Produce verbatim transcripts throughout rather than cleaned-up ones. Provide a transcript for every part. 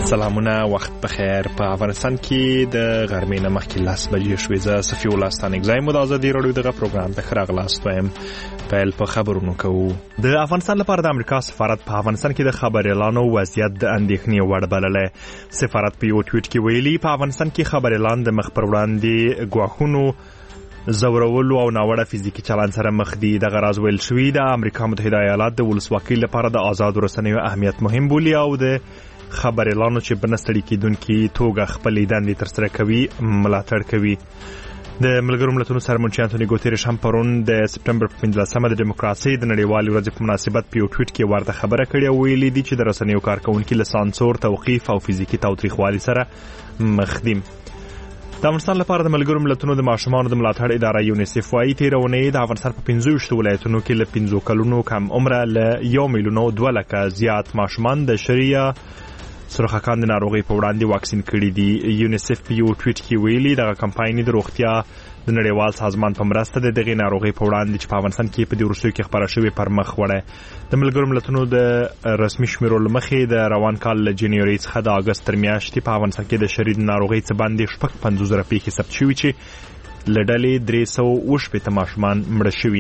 سلامونه، وخت بخیر. په افغانستان کې د غرمې نه مخکې لس بجې شوې. زه صفي الله ستانکزی مو د ازادي راډیو دغه پروګرام ته ښه راغلاست وایم. پیل په خبرونو کوو. د افغانستان لپاره د امریکا سفارت په افغانستان کې د خبريالانو وضعیت د اندېښنې وړ بللی. سفارت په یو ټویټ کې ویلي په افغانستان کې خبريالان د مخ پر وړاندې ګواښونو، زورولو او ناوړه فزیکي چلند سره مخ دي. دغه راز ویل شوي د امریکا متحده ایالات د ولسواکۍ لپاره د آزادو رسنیو اهمیت مهم بولي او د خبريالانو چې په نستړي کېدونکي توګه خپلې دندې ترسره کوي ملاتړ کوي. د ملګرو ملتونو سرمنشي انټوني ګوتيريش هم پرون د سپټمبر په پنځلسمه د ډیموکراسۍ د نړیوالې ورځې په مناسبت په یو ټویټ کې ورته خبره کړې او ویلي دي چې د رسنیو کارکونکي له سانسور، توقیف او فزیکي تاوتریخوالي سره مخ دي. د افغانستان لپاره د ملګرو ملتونو د ماشومانو د ملاتړ اداره یونیسف وايي تېره اونۍ د افغانستان په پنځه ویشتو ولایتونو کې له پنځو کلونو کم عمره له یو میلیون او دوه لکه زیات ماشومان د شریعه سرخکان د ناروغۍ په وړاندې واکسین کړي دي. یونیسف په یو ټویټ کې ویلي دغه کمپاین د روغتیا د نړیوال سازمان په مرسته د دغې ناروغۍ په وړاندې چې په افغانستان کې په دې وروستیو کې خپره شوې پر مخ وړی. د ملګرو ملتونو د رسمي شمیرو له مخې د روان کال له جنوري څخه د اګست تر میاشتې په افغانستان کې د شرید ناروغۍ څخه باندې شپږ پنځوس زره پیښې ثبت شوي چې له ډلې درې سوه اووه شپېته ماشومان مړه شوي.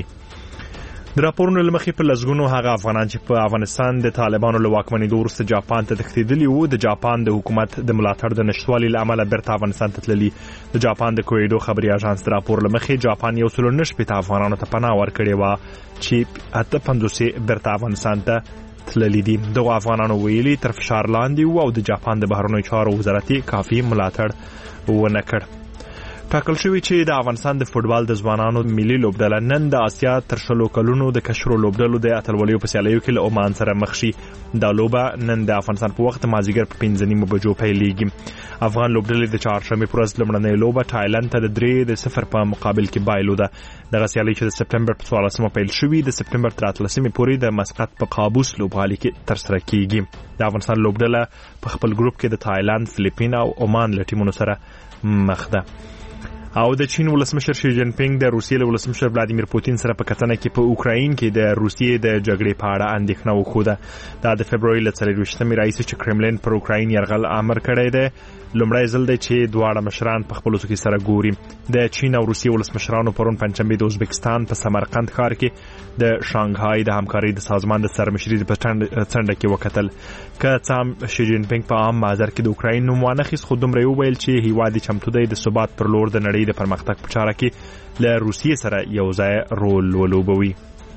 د راپورونو له مخې په لسګونو هغه افغانان چې په افغانستان د طالبانو له واکمنېدو وروسته جاپان ته تښتېدلي وو د جاپان د حکومت د ملاتړ د نشتوالي له امله بیرته افغانستان ته تللي. د جاپان د کویډو خبري اژانس د راپور له مخې جاپان یو سل نه شپېته افغانانو ته پناه ورکړې وه چې اته پنځوس بیرته افغانستان ته تللي دي. دغو افغانانو ویلي تر فشار لاندې وو او د جاپان د بهرنیو چارو وزارت کافي ملاتړ ونه کړ. ټاکل شوی چې د افغانستان د فوټبال د ځوانانو ملي لوبډله نن د اسیا تر شلو کلونو د کشرو لوبډلو د اتلولیو په سیالیو کې له عمان سره مخ شي. دا لوبه نن د افغانستان په وخت مازیګر په پنځه نیمو بجو پیلېږي. افغان لوبډلې د چهارشنبې په ورځ لومړنۍ لوبه تایلند ته د درې د صفر په مقابل کې بایلوده. دغه سیالي چې د سپټمبر په څوارلسمه پیل شوي د سپټمبر تر اتلسمې پورې د مسقط په قابوس لوبغالي کې ترسره کیږي. د افغانستان لوبډله په خپل ګروپ کې د تایلند، فلیپین او عمان له ټیمونو سره مخ ده. او د چین ولسمشر شي جین پینګ د روسیې له ولسمشر ولادیمیر پوتین سره په کتنه کې په اوکراین کې د روسیې د جګړې په اړه اندېښنه وښوده. دا د فبروري له څلرویشتمې راهیسې چې کرملین پر اوکراین یرغل امر کړی دی لومړی ځل دی چې دواړه مشران په خپلو کې سره ګوري. د چین او روسیې ولسمشرانو پرون پنجشنبې د ازبکستان په سمرقند ښار کې د شانګهای د همکارۍ د سازمان د سرمشري په څنډه کې وکتل. که څه هم شي جین پینګ په عام محضر کې د اوکراین نوم وانخیست خو دومره وویل چې هیواد یې چمتو دی د ثبات پر لور د نړۍ د پرمختګ په چاره کې له روسیې سره یو ځای رول ولوبوي.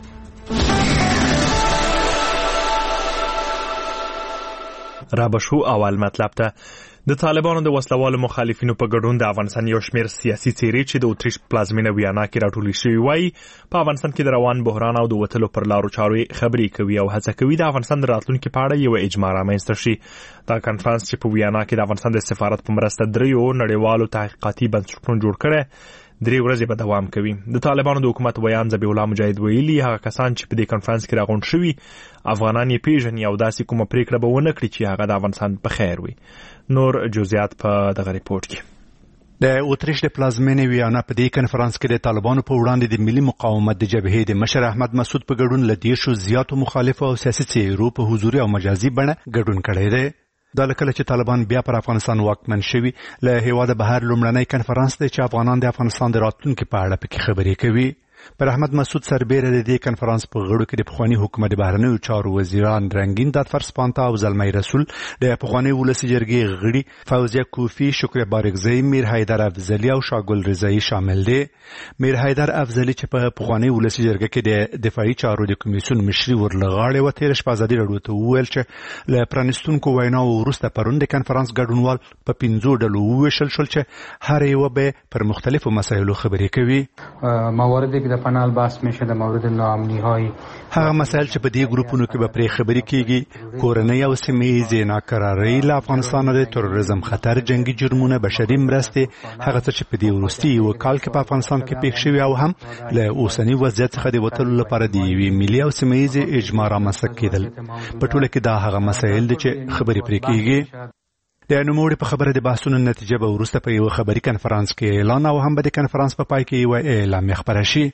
را بشو اول مطلب ته د طالبانو د وسلوالو مخالفینو په ګډون د افغانستان یو شمېر سیاسي څېرې چې د اتریش پلازمینه ویانا کې راټولې شوي وایي په افغانستان کې د روان بحران او د وتلو پر لارو چارو خبرې کوي او هڅه کوي د افغانستان د راتلونکي په اړه یو اجماع رامنځته شي. دا کنفرانس چې په ویانا کې د افغانستان د سفارت په مرسته دریو نړیوالو تحقیقاتي بنسټونو جوړ کړی درې ورځې به دوام کوي. د طالبانو د حکومت ویان ذبیح الله مجاهد ویلي هغه کسان چې په دې کنفرانس کې راغونډ شوي افغانان یې پیژني او داسې کومه پریکړه به ونه کړي چې هغه د افغانستان په خیر وي. نور جزئیات په دغه ریپورت کې. د اتریش د پلازمینې ویانا په دې کنفرانس کې د طالبانو په وړاندې د ملي مقاومت د جبهې د مشر احمد مسعود په ګډون له دیرشو زیاتو مخالفو او سیاسي څېرو په حضوري او مجازي بڼه ګډون کړی دی. دا لکه چې طالبان بیا پر افغانستان واکمن شوي له هیواده بهر لومړنی کنفرانس دی چې افغانان د افغانستان د راتلونکي په اړه پکې خبرې کوي. پر احمد مسعود سربیره د دې کنفرانس په غړو کې د پخوانی حکومت د بهرنیو چارو وزیران رنگین دادفرس پانتا او زلمی رسول، د پخوانی ولسی جرګې غړي فوزیه کوفی، شکر بارګزی، میر حیدر افضلی او شاګل رضایی شامل دي. میر حیدر افضلی چې په پخوانی ولسی جرګه کې د دفاعي چارو د کمیسیون مشري ورلغاړي و تیر شپه ازادي راډیو ته وویل چې له پرانستونکو ویناو وروسته پرون د کنفرانس ګډونوال په پنځو ډلو وویشل شول چې هر یو به پر مختلفو مسایلو خبرې کوي. مواردی که در پنل بحث میشه در مورد ناامنی های هغه مسایل چې په دې ګروپونو کې به پرې خبرې کیږي، کورنۍ او سیمه‌ییزې ناکرارۍ له افغانستان د تروریزم خطر، جنگي جرمونه، بشري مرستې، هغه څه چې په دې وروستي یو کال کې په افغانستان کې پېښ شوي او هم له اوسني وضعیت څخه د وتلو لپاره د یوې ملي او سیمه‌ییزې اجماع رامنځته کېدل. په ټوله کې دا هغه مسایل دي چې خبرې پرې کیږي. د نوموړي په خبره د بحثونو نتیجه به وروسته په یو خبري کنفرانس کې اعلان او هم به د کنفرانس په پای کې یو اعلامیه خپره شي.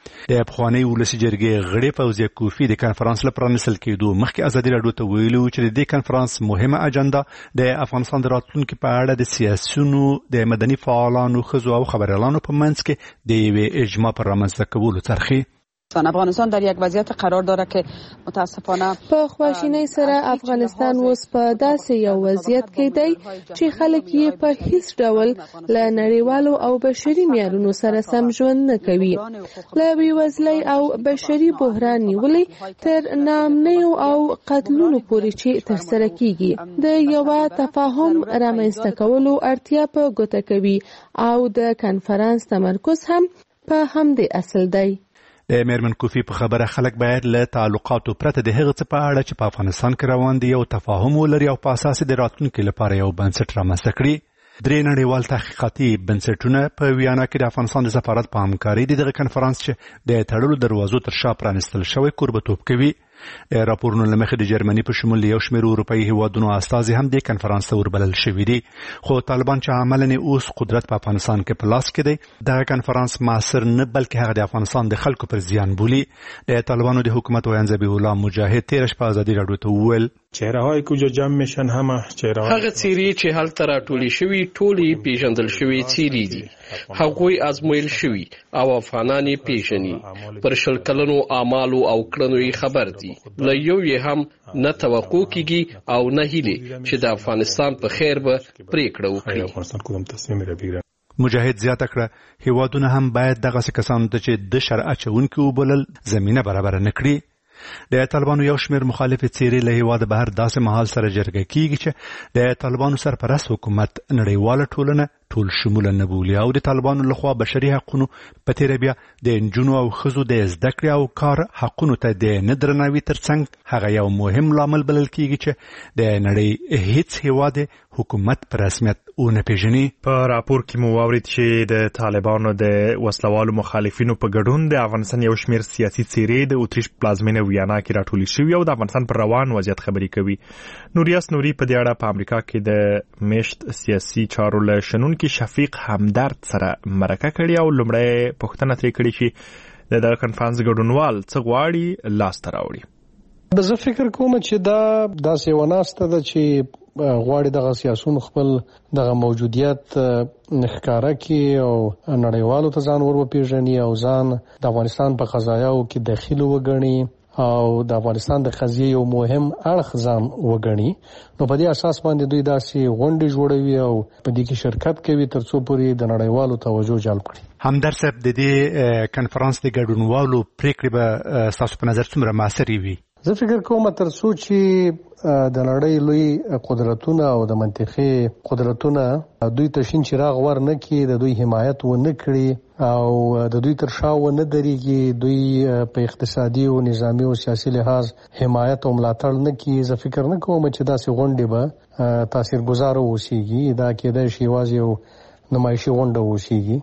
د افغاني ولسی جرګې غړي فوزیه کوفی د کانفرنس لپاره نسل کېدو مخکې ازادي راډیو ته ویلو چې د دې کانفرنس مهمه اجنډا د افغانستان د راتلونکي په اړه د سیاسيونو د مدني فعالانو خزو او خبريالانو په منځ کې د یوې اجماع پر رامنځته کولو ترخی افغانستان در یک وضعیت قرار داره که متاسفانه په خواشینۍ سره افغانستان اوس په داسې یو وضعیت کې دی چې خلک یې په هیڅ ډول له نړیوالو او بشري معیارونو سره سم ژوند نه کوي. له بېوزلۍ او بشري بحران نیولې تر ناامنیو او قتلونو پورې چې ترسره کیږي د یوه تفاهم رامنځته کولو اړتیا په ګوته کوي او د کانفرنس تمرکز هم په همدې اصل دی. د میرمن کوفی په خبره خلک باید له تعلقاتو پرته د هغه څه په اړه چې په افغانستان کې روان دي یو تفاهم ولري او په اساس د راتلونکي لپاره یو بنسټ رامنځته کړي. درې نړیوال تحقیقاتي بنسټونه په ویانا کې د افغانستان د سفارت په همکاري دغه کنفرانس چې د تړلو دروازو تر شا پرانستل شوی کوربتوب کوي. راپورونه لمخې د جرمني په شمول یو شمېر اروپایي هیوادونو استازي هم د کنفرانس ته وربلل شوي دي خو طالبان چې عملاً اوس قدرت په افغانستان کې په لاس کې دی دغه کنفرانس معاصر نه بلکې هغه د افغانستان د خلکو پر زیان بولي. د طالبانو د حکومت ویان ذبیح الله مجاهد تیر شپه ازادي راډیو ته وویل چهره‌های کجا جمع میشن همه چهره‌های هغه څیرې چې هلته راټولې شوي ټولې پیژندل شوي څیرې دي. هغوی ازمویل شوي او افغانان یې پیژني پر شل کلنو اعمالو او کړنو یې خبر دي. له یو یې هم نه توقع کیږي او نه هیلې چې د افغانستان په خیر به پریکړه وکړي. مجاهد زیاته کړه هیوادونه هم باید دغه کسانو ته چې د شرع اچونکي وبلل زمینه برابر نه کړي. د طالبانو یو شمېر مخالفې څیرې له هیواد بهر داسې مهال سره جرګه کیږي چې د طالبانو سرپرست حکومت نړیواله ټولنه ټول شموله نه بولي او د طالبانو لخوا بشري حقونو په تیره بیا د نجونو او ښځو د زده کړې او کار حقونو ته د نه درناوي ترڅنګ هغه یو مهم لامل بلل کیږي چې د نړۍ هیڅ هیواد حکومت په رسمیت ونه پیژني. په راپور کې مو واورید چې د طالبانو د وسلوالو مخالفینو په ګډون د افغانستان یو شمېر سیاسي څیرې د اتریش پلازمینه ویانا کې راټولې شوي او د افغانستان پر روان وضعیت خبرې کوي. نوریاس نوري په دې اړه په امریکا کې د میشت سیاسي چارو له شنونکي شفیق همدرد سره مرکه کړې او لومړی پوښتنه ترې کړې چې د دغه کنفرانس ګډونوال څه غواړي لاسته راوړي. زه فکر کوم چې دا داسې یوه ناسته ده چې غواړي دغه سیاسون خپل دغه موجودیت ښکاره کړي او نړیوالو ته ځان ور وپېژني او ځان د افغانستان په قضایاو کې دخیل وګڼي او د افغانستان د قضیې یو مهم اړخ ځان وګڼي. نو په دې اساس باندې دوی داسې غونډې جوړوي او په دې کې شرکت کوي تر څو پورې د نړیوالو توجه جلب کړي. همدرد صاحب د دې کنفرانس د ګډونوالو پریکړې به ستاسو په نظر څومره موثرې وي؟ زه فکر کوم تر څو چې د نړۍ لوی قدرتونه او د منطقې قدرتونه دوی ته شین چراغ ور نه کړي د دوی حمایت و نه کړي او د دوی تر شا و نه درېږي دوی په اقتصادي او نظامي او سیاسي لحاظ حمایت او ملاتړ نه کړي. زه فکر نه کوم چې داسې غونډې به تاثیرګذار اوسېږي. دا کېدای شي یوازې یو نمایشي غونډه اوسېږي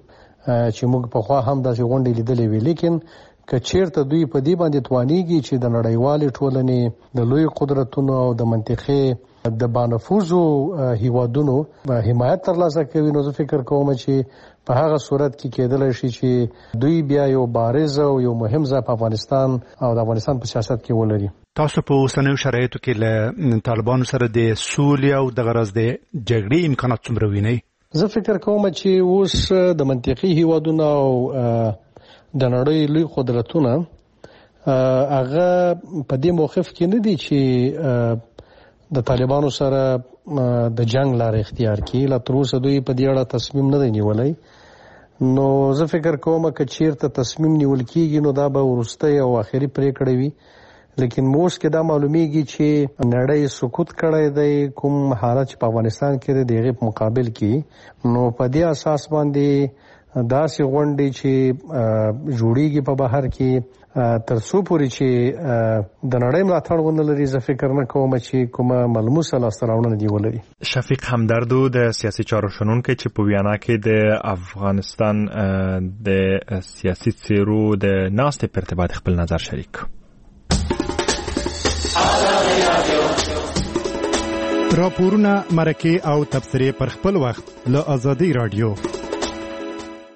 چې موږ پخوا هم داسې غونډې لیدلې وي لیکن که چیرته دوی په دې باندې توانیږي چې د نړیوالې ټولنې د لوی قدرتونو او د منطقې د بانفوذو هیوادونو حمایت ترلاسه کوي نو زه فکر کوم چې په هغه صورت کې کېدلی شي چې دوی بیا یو بارز او یو مهم ځای په افغانستان او د افغانستان په سیاست کې ولري. تاسو په اوسنیو شرایطو کې له طالبانو سره د سولې او د غرض د جګړې امکانات څومره وینئ؟ زه فکر کوم چې اوس د منطقي هیوادونو او د نړۍ لوی قدرتونه هغه په دې موقف کې نه دي چې د طالبانو سره د جنگ لار اختیار کړي. لا تر اوسه دوی په دې اړه تصمیم نه دی نیولی. نو زه فکر کوم چې چیرته تصمیم نیول کیږي نو دا به وروستۍ او آخري پریکړه وي. لیکن موږ کې دا معلومیږي چې نړۍ سکوت کړی دی کوم حالت په افغانستان کې د هغې په مقابل کې. نو په دې اساس باندې داسې غونډې چې جوړیږي په بهر کې تر څو پورې چې د نړۍ ملاتړ ونه لري زه فکر نه کوم چې کومه ملموسه لاسته راوړنه دې ولري. شفیق همدردو د سیاسي چارو شنونکی چې په ویانا کې د افغانستان د سیاسي څیرو د ناستې په ارتباط خپل نظر شریک. راپورونه مرکه او تبصرې پر خپل وخت له آزادي رادیو.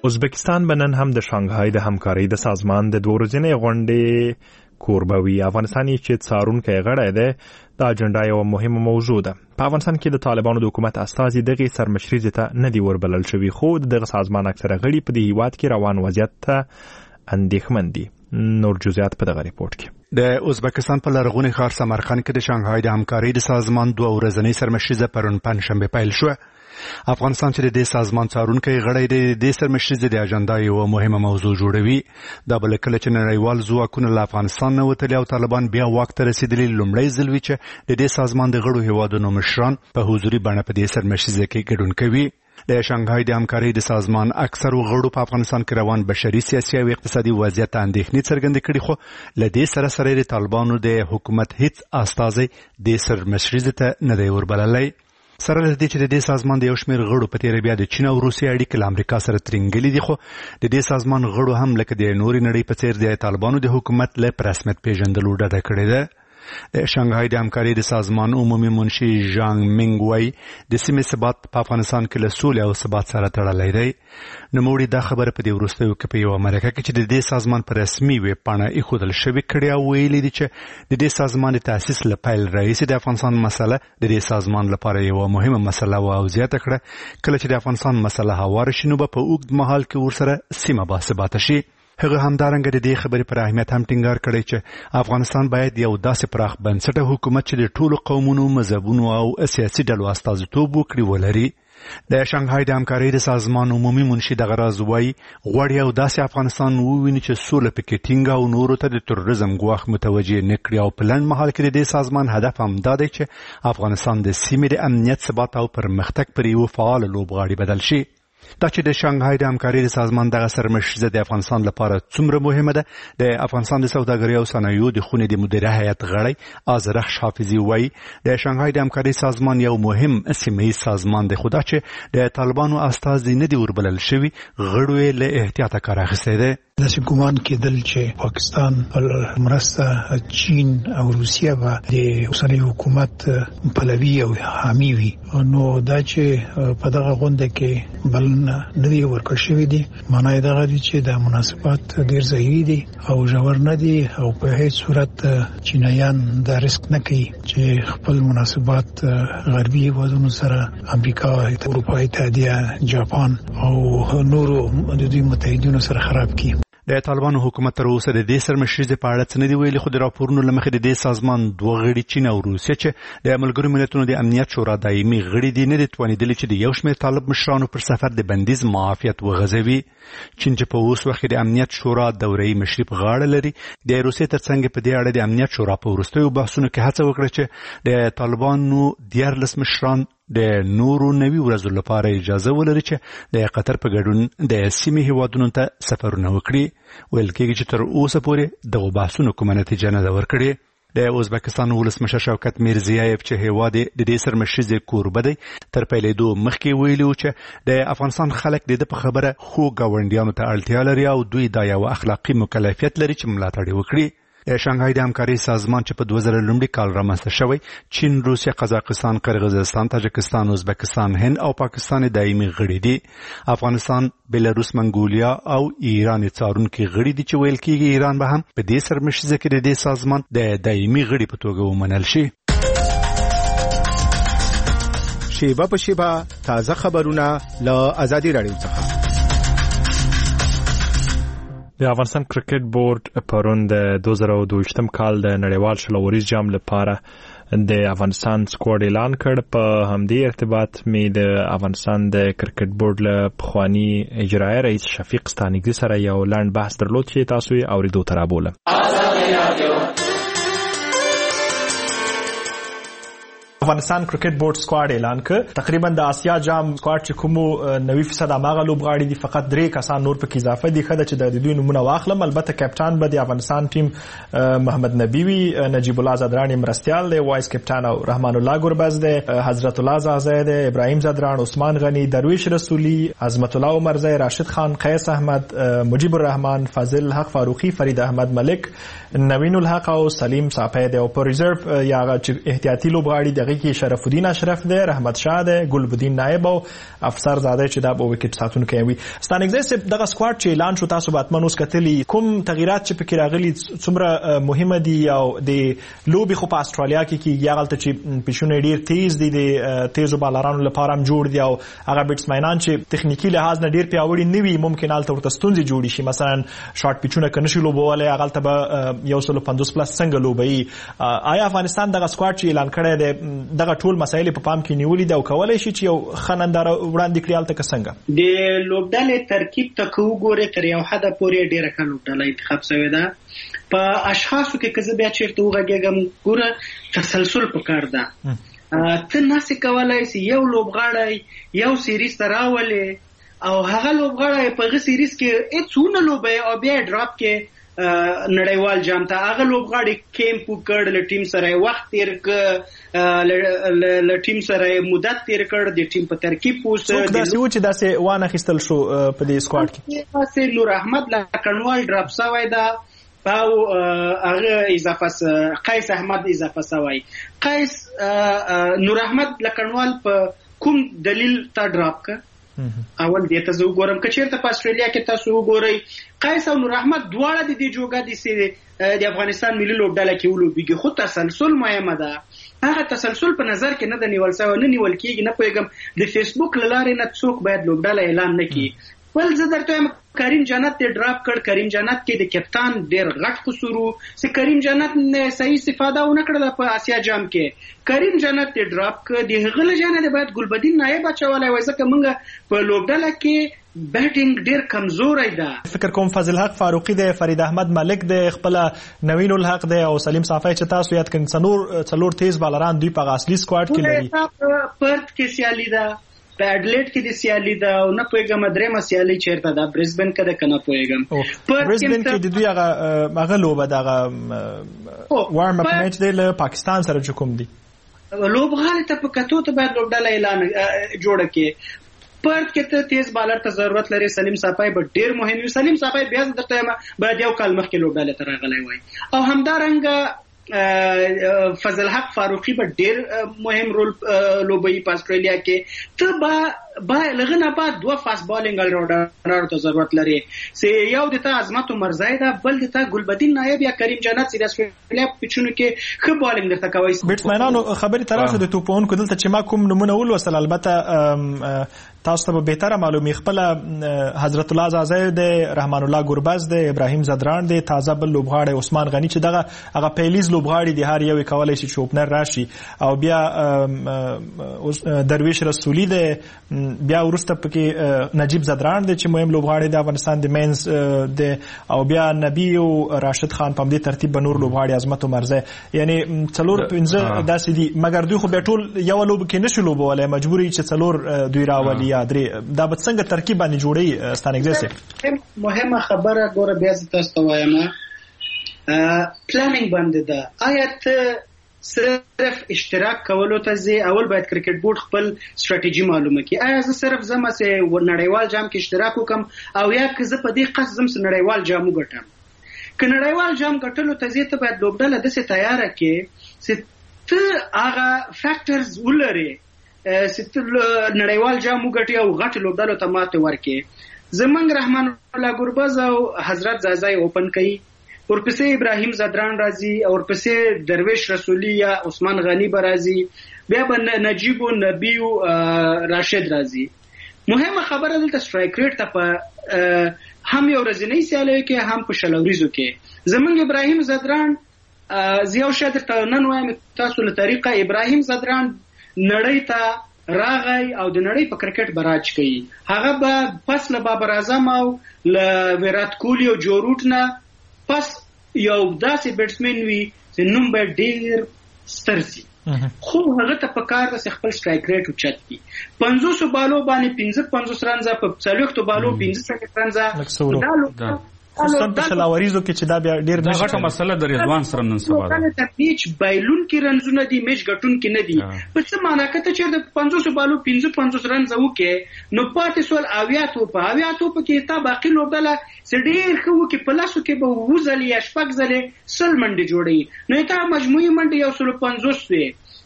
ازبکستان به نن هم د شانګهای د همکارۍ د سازمان د دوه ورځنۍ غونډې کوربه وي. افغانستان چې څارونکی غړی دی دا اجنډا یو مهمه موضوع ده. په افغانستان کې د طالبانو د حکومت استازي دغه سرمشري ته نه دی وربلل شوی، خو دغه سازمان اکثره غړي په دې هیواد کې روان وضعیت ته اندېښمن دي. نور جزئیات په دغه ریپورت کې. د ازبکستان په لرغوني ښار سمرقند کې د شانګهای د همکارۍ د سازمان دوه ورځنۍ سرمشري پرون پنځشنبه پیل شو. افغانستان چې د دې سازمان څارونکی غړی دی د دې سرمشري د اجنډا یو مهمه موضوع جوړوي. دا بل کله چې نړیوال ځواکونه له افغانستان نه وتلي او طالبان بیا واک ته رسیدلي لومړی ځل وي چې د دې سازمان د غړو هیوادونو مشران په حضوري بڼه په دې سرمشري کې ګډون کوي. د شانګهای د همکارۍ د سازمان اکثر غړو په افغانستان کې روان بشري سیاسي او اقتصادي وضعیت اندېښنې څرګندې کړې، خو له دې سره سره د طالبانو د حکومت هیڅ استازی د سرمشري ته نه دی وربللی. سره له دې چې د دې سازمان د یو شمېر غړو په تېره بیا د چین او روسیې اړیکې له امریکا سره ترینګلې دي، خو د دې سازمان غړو هم لکه د نورې نړۍ په څېر د طالبانو د حکومت له په رسمیت پیژندلو ډډه کړې ده. د شانګهای د همکارۍ د سازمان عمومي منشي ژانګ مینګ وایي د سیمې ثبات په افغانستان کې له سولې او ثبات سره تړلی دی. نوموړي دا خبره په دې وروستیو کې په یوه مرکه کې چې د دې سازمان په رسمي ویب پاڼه ایښودل شوې کړې او ویلي دي چې د دې سازمان د تاسیس له پیل راهیسې د افغانستان مسله د دې سازمان لپاره یوه مهمه مسله وه او زیاته کړه کله چې د افغانستان مسله هواره شي نو به په اوږد مهال کې ورسره سیمه باثباته شي. هغه همدارنګه د دې خبرې پر اهمیت هم ټینګار کړی چې افغانستان باید یو داسې پراخ بنسټه حکومت چې د ټولو قومونو، مذهبونو او سیاسي ډلو استازیتوب وکړي ولري. د شانګهای د همکارۍ د سازمان عمومي منشي دغه راز وایي غواړي یو داسې افغانستان وویني چې سوله پکې ټینګه او نورو ته د تروریزم ګواښ متوجه نه کړي او په لنډ مهال کې د دې سازمان هدف هم دا دی چې افغانستان د سیمې د امنیت، ثبات او پرمختګ پر یوه فعال لوبغاړي بدل شي. دا چې د شانګهای د همکارۍ د سازمان دغه سرمشري د افغانستان لپاره څومره مهمه ده، د افغانستان د سوداګرۍ او صنایعو د خونې د مدیره هیئت غړی آذرخش حافظي وایي د شانګهای د همکارۍ سازمان یو مهم سیمه‌یز سازمان دی، خو دا چې د طالبانو استازي نه دي وربلل شوي غړو یې له احتیاطه کار اخیستی دی. داسې ګمان کېدل چې پاکستان په مرسته چین او روسیه به د اوسنۍ حکومت پلوي او حامی وي، نو دا چې په دغه غونډه کې بلنه نه دی ورکړل شوې دي معنی یې دغه دی چې د مناسبات ډېر ظاهري دي او ژور نه دي او په هیڅ صورت چینایان دا رسک نه کوي چې خپل مناسبات غربي هېوادونو سره امریکا، اروپا اتحادیه، جاپان او نورو د دوی متحدینو سره خراب کړي. د طالبانو حکومت تر اوسه د دې سرمشري په اړه څه نه دي ویلي، خو د راپورونو له مخې د دې سازمان دوه غړي چین او روسیه چې د ملګرو ملتونو د امنیت شورا دایمي غړي دي نه دي توانېدلي چې د یو شمېر طالب مشرانو پر سفر د بندیز معافیت وغځوي. چین چې په اوس وخت کې د امنیت شورا دوره‌یي مشري په غاړه لري د روسیې ترڅنګ په دې اړه د امنیت شورا په وروستیو بحثونو کې هڅه وکړه چې د طالبانو دیارلس مشران د نورو نوي ورځو لپاره اجازه ولري چې د قطر په ګډون د سیمې هیوادونو ته سفرونه وکړي. ویل کېږي چې تر اوسه پورې دغو بحثونو کومه نتیجه نه ده ورکړې. د ازبکستان ولسمشر شوکت میرزیایف چې هیواد د دې سرمشري کوربه دی تر پیلېدو مخکې ویلي و چې د افغانستان خلک د ده په خبره خو ګاونډیانو ته اړتیا لري او دوی دا یو اخلاقي مکلفیت لري چې ملاتړ وکړي. شانګهای د همکارۍ سازمان چې په دوه زره لومړي کال رامنځته شوی چین، روسیه، قزاقستان، قرغیزستان، تاجکستان، ازبکستان، هند او پاکستان دایمي غړي دي. افغانستان، بلاروس، منګولیا او ایران څارونکي غړي دي چې ویل کېږي ایران به هم په دې سرمشري کې د دې سازمان د دایمي غړي په توګه ومنل شي. شیبه په شیبه تازه خبرونه له ازادي راډیو څخه. د افغانستان کرکټ بورډ پرون د دوه زره دوه کال د نړیوال شلوريز جام لپاره د افغانستان سکواډ اعلان کړ. په همدې ارتباط مې د افغانستان د کرکټ بورډ له پخوانی اجرایي رئیس شفیق ستانګزي سره یو لاند بحث درلود چې تاسو یې اوریدو ته رابولم. افغانستان کرکټ بورډ سکواډ اعلان کړ. تقریبا د آسیا جام سکواډ چې کوم نوي فیصد هغه لوبغاړي دي، فقط درې کسان نور پکې اضافه دي. خدای چې د دوی نمونه واخلم. البته کپټان به د افغانستان ټیم محمد نبی وي، نجیب الله زدران مرستيال دی، وایس کپټان او رحمان الله ګربز دی، حضرت الله زاهد دی، ابراهیم زدران، عثمان غنی، درویش رسولی، عظمت الله عمرزی، راشد خان، قیس احمد، مجیب الرحمن، فاضل حق فاروقی، فرید احمد ملک، نوین الحق او سلیم صافی دی. او په ریزرو یا احتیاطي لوبغاړي دغه هغه کې شرف الدین اشرف دی، رحمت شاه دی، ګلبدین نائب او افسر زاده چې دا به وکټ ساتونکی وي. ستانګزی صاحب دغه سکواډ چې اعلان شو تاسو به اتمن اوس کتلی کوم تغیرات چې پکې راغلي څومره مهمه دي او د لوبي خو په استرالیا کې کیږي هغه ته چې پیشونه ډیر تیز دي د تیزو بالرانو لپاره هم جوړ دي او هغه بیټسمنان چې تخنیکی لحاظ نه ډیر پیاوړي نه وي ممکن الته ورته ستونزې جوړي شي، مثلا شارټ پیچونه کنه شي لوبولای هغه ته به یو سل پنځوس پلس څنګه لوبي. آیا افغانستان دغه سکواډ چې اعلان کړی دی دغه ټول مسایل په پام کې نیولې دي او کولای شي چې یو خنندار وړاندې کړی الته څنګه د لوبډلې ترکیب ته کو ګوره تر یو حد پورې ډیره ښه لوبډله انتخاب شوې ده. په اشخاصو کې کزه بیا چیرته وغږیږم ګوره تسلسل پکار ده. ته ناسې کولای سي یو لوبغاړی یو سیریز ته راولې او هغه لوبغاړی په هغه سیریز کې هیڅونه لوبي او بیا ډراپ کې نړیوال جام ته هغه لوبغاړي کیمپ وکړ، له ټیم سره وخت تیر کړ، له ټیم سره مدت تیر کړ، د ټیم په ترکیب پوسټ څوک داسې و چې داسې وانه خستل شو په دې سکواډ کې. تاسو نور احمد لکنوال ډراپ شوی دا او هغه اضافه قیس احمد اضافه شوی. قیس نور احمد لکنوال په کوم دلیل تا ډراپ ک؟ اول دې ته زه وګورم که چیرته په استرالیا کې تاسو وګورئ قیس او نور احمد دواړه د دې جوګه دي چې د افغانستان ملي لوبډله کې ولوبېږي، خو تسلسل مهمه ده. هغه تسلسل په نظر کې نه د نیول شوی، نه نیول کېږي. نه پوهېږم د فیسبوک له لارې نه څوک باید لوبډله اعلان نه کړي. بل زه درته وایم کریم جنت ته ډراپ کړ. کریم جنت کې د کپتان ډېر غټ قصور و چې کریم جنت صحیح استفاده ونه کړله په آسیا جام کې. کریم جنت ته ډراپ کړ. د هغه له جانه باید ګلبدین نائب اچولی وای ځکه موږ په لوبډله کې بیټینګ ډیر کمزوري ده. فکر کوم فضل حق فاروقی دی، فرید احمد ملک دی، خپل نوین الحق دی او سلیم صافی چې تاسو یاد کړئ څلور څلور تیز بالران دوی په اصلي سکواډ کې لري. پرت کې سیالي ده، په اډلیډ کې د سیالي ده او نه پوهېږم درېیمه سیالي چیرته ده، برزبن کې ده که نه پوهېږم. برزبن کې د دوی هغه هغه لوبه ده هغه وارم اپ میچ دی له پاکستان سره چې کوم دی لوبغاړي ته په کتو ته باید لوبډله اعلان جوړه کړي. پرت کې ته تیز بالر ته ضرورت لري. سلیم صافی به ډیر مهم وي. سلیم صافی بیا درته یم باید یو کال مخکې لوبډله ته راغلی وای. او همدارنګه فضل حق فاروقی به ډیر مهم رول لوبوي په استرالیا کې. ته به با لغنه بعد دوه فاست بالینګ الراونډر ته ضرورت لري. سي یو د ته عظمت مرزای ده، بل د ته ګلبدین نائب یا کریم جنت چې د استرالیا په چونو کې ښه بالینګ درته کوي. بیټسمنانو خبرې طرف د توپونکو دلته چې ما کوم نمونه ولوسل البته تاسو ته به بهتره معلومي. خپل حضرت الله زازی دی، رحمان الله ګربز دی، ابراهیم زدران دی، تازه بل لوبغاړی عثمان غنی چې دغه هغه پیلیز لوبغاړي دی هر یو کولای شي چې اوپنر راشي. او بیا درویش رسولی دی، بیا ورسته پکې نجیب زدران دی چې مهم لوبغاړی د افغانستان د مینز دی، او بیا نبی او راشد خان په دې ترتیب به نور لوبغاړي عظمت مرزه، یعنی څلور پنځه داسې دي. مګر دوی خو به ټول یو لوب کې نشي لوبولای، مجبوري چې څلور دوی راولي یا درې. دا به څنګه ترکیب باندې جوړي ستانګزی صاحب؟ مهمه خبره ګوره بیا تاسو ته وایم پلانینګ باندې ده. آیا ته صرف اشتراک کولو ته ځي؟ اول باید کرکټ بورډ خپل ستراتیژي معلومه کړي. آیا زه صرف زما سه نړیوال جام کې اشتراک وکم او یا که زه په دې قصد زم سه نړیوال جام وګټم؟ که نړیوال جام ګټلو ته ځي ته باید لوبډله داسې تیاره کړي چې ته هغه فیکټرز ولري چې ته نړیوال جام وګټي او غټ لوبډلو ته ماته ورکړي. زمونږ رحمان الله ګربز او حضرت زازی اوپن کوي، ورپسې ابراهیم زدران راځي، او ورپسې درویش رسولی یا عثمان غنی به راځي، بیا به نجیب و نبی و راشد راځي. مهمه خبره دلته سټرایک ریټ ته په هم یو ورځنۍ سیالیو کې هم په شلوریزو کې. زمونږ ابراهیم زدران زیاو شادر ته نن وایم تاسو له طریقه ابراهیم زدران نړۍ ته راغی او د نړۍ په کرکټ براج کوي. هغه به پس له بابر اعظم او له ویرات کوهلی او جو روټ نه پس یو داسې بیټسمن وي چې نوم به ډیر ستر شي، خو هغه ته په کار ده خپل سټرایک ریټ اوچت کړي. پنځوسو بالو باندې پنځه پنځوس رنزه، په څلوېښتو بالو پنځه څلوېښت رنزه، خصوصا په شلاوریزو کې چې دا بیا ډیر دا غټه مسله د رضوان سره نن سبا ده. دا میچ بایلون کې رنزونه دي، میچ ګټون کې نه دي. په څه معنا کته چې د پنځوس بالو پنځه پنځوس رنزه وکې نو پاتې سول اویا توپ اویا توپ کې تا باقي لوبډله سډیر خو کې پلاسو کې به وزل یا شپږ ځله سل منډه جوړي، نو تا مجموعي منډه یو سل پنځوس وي.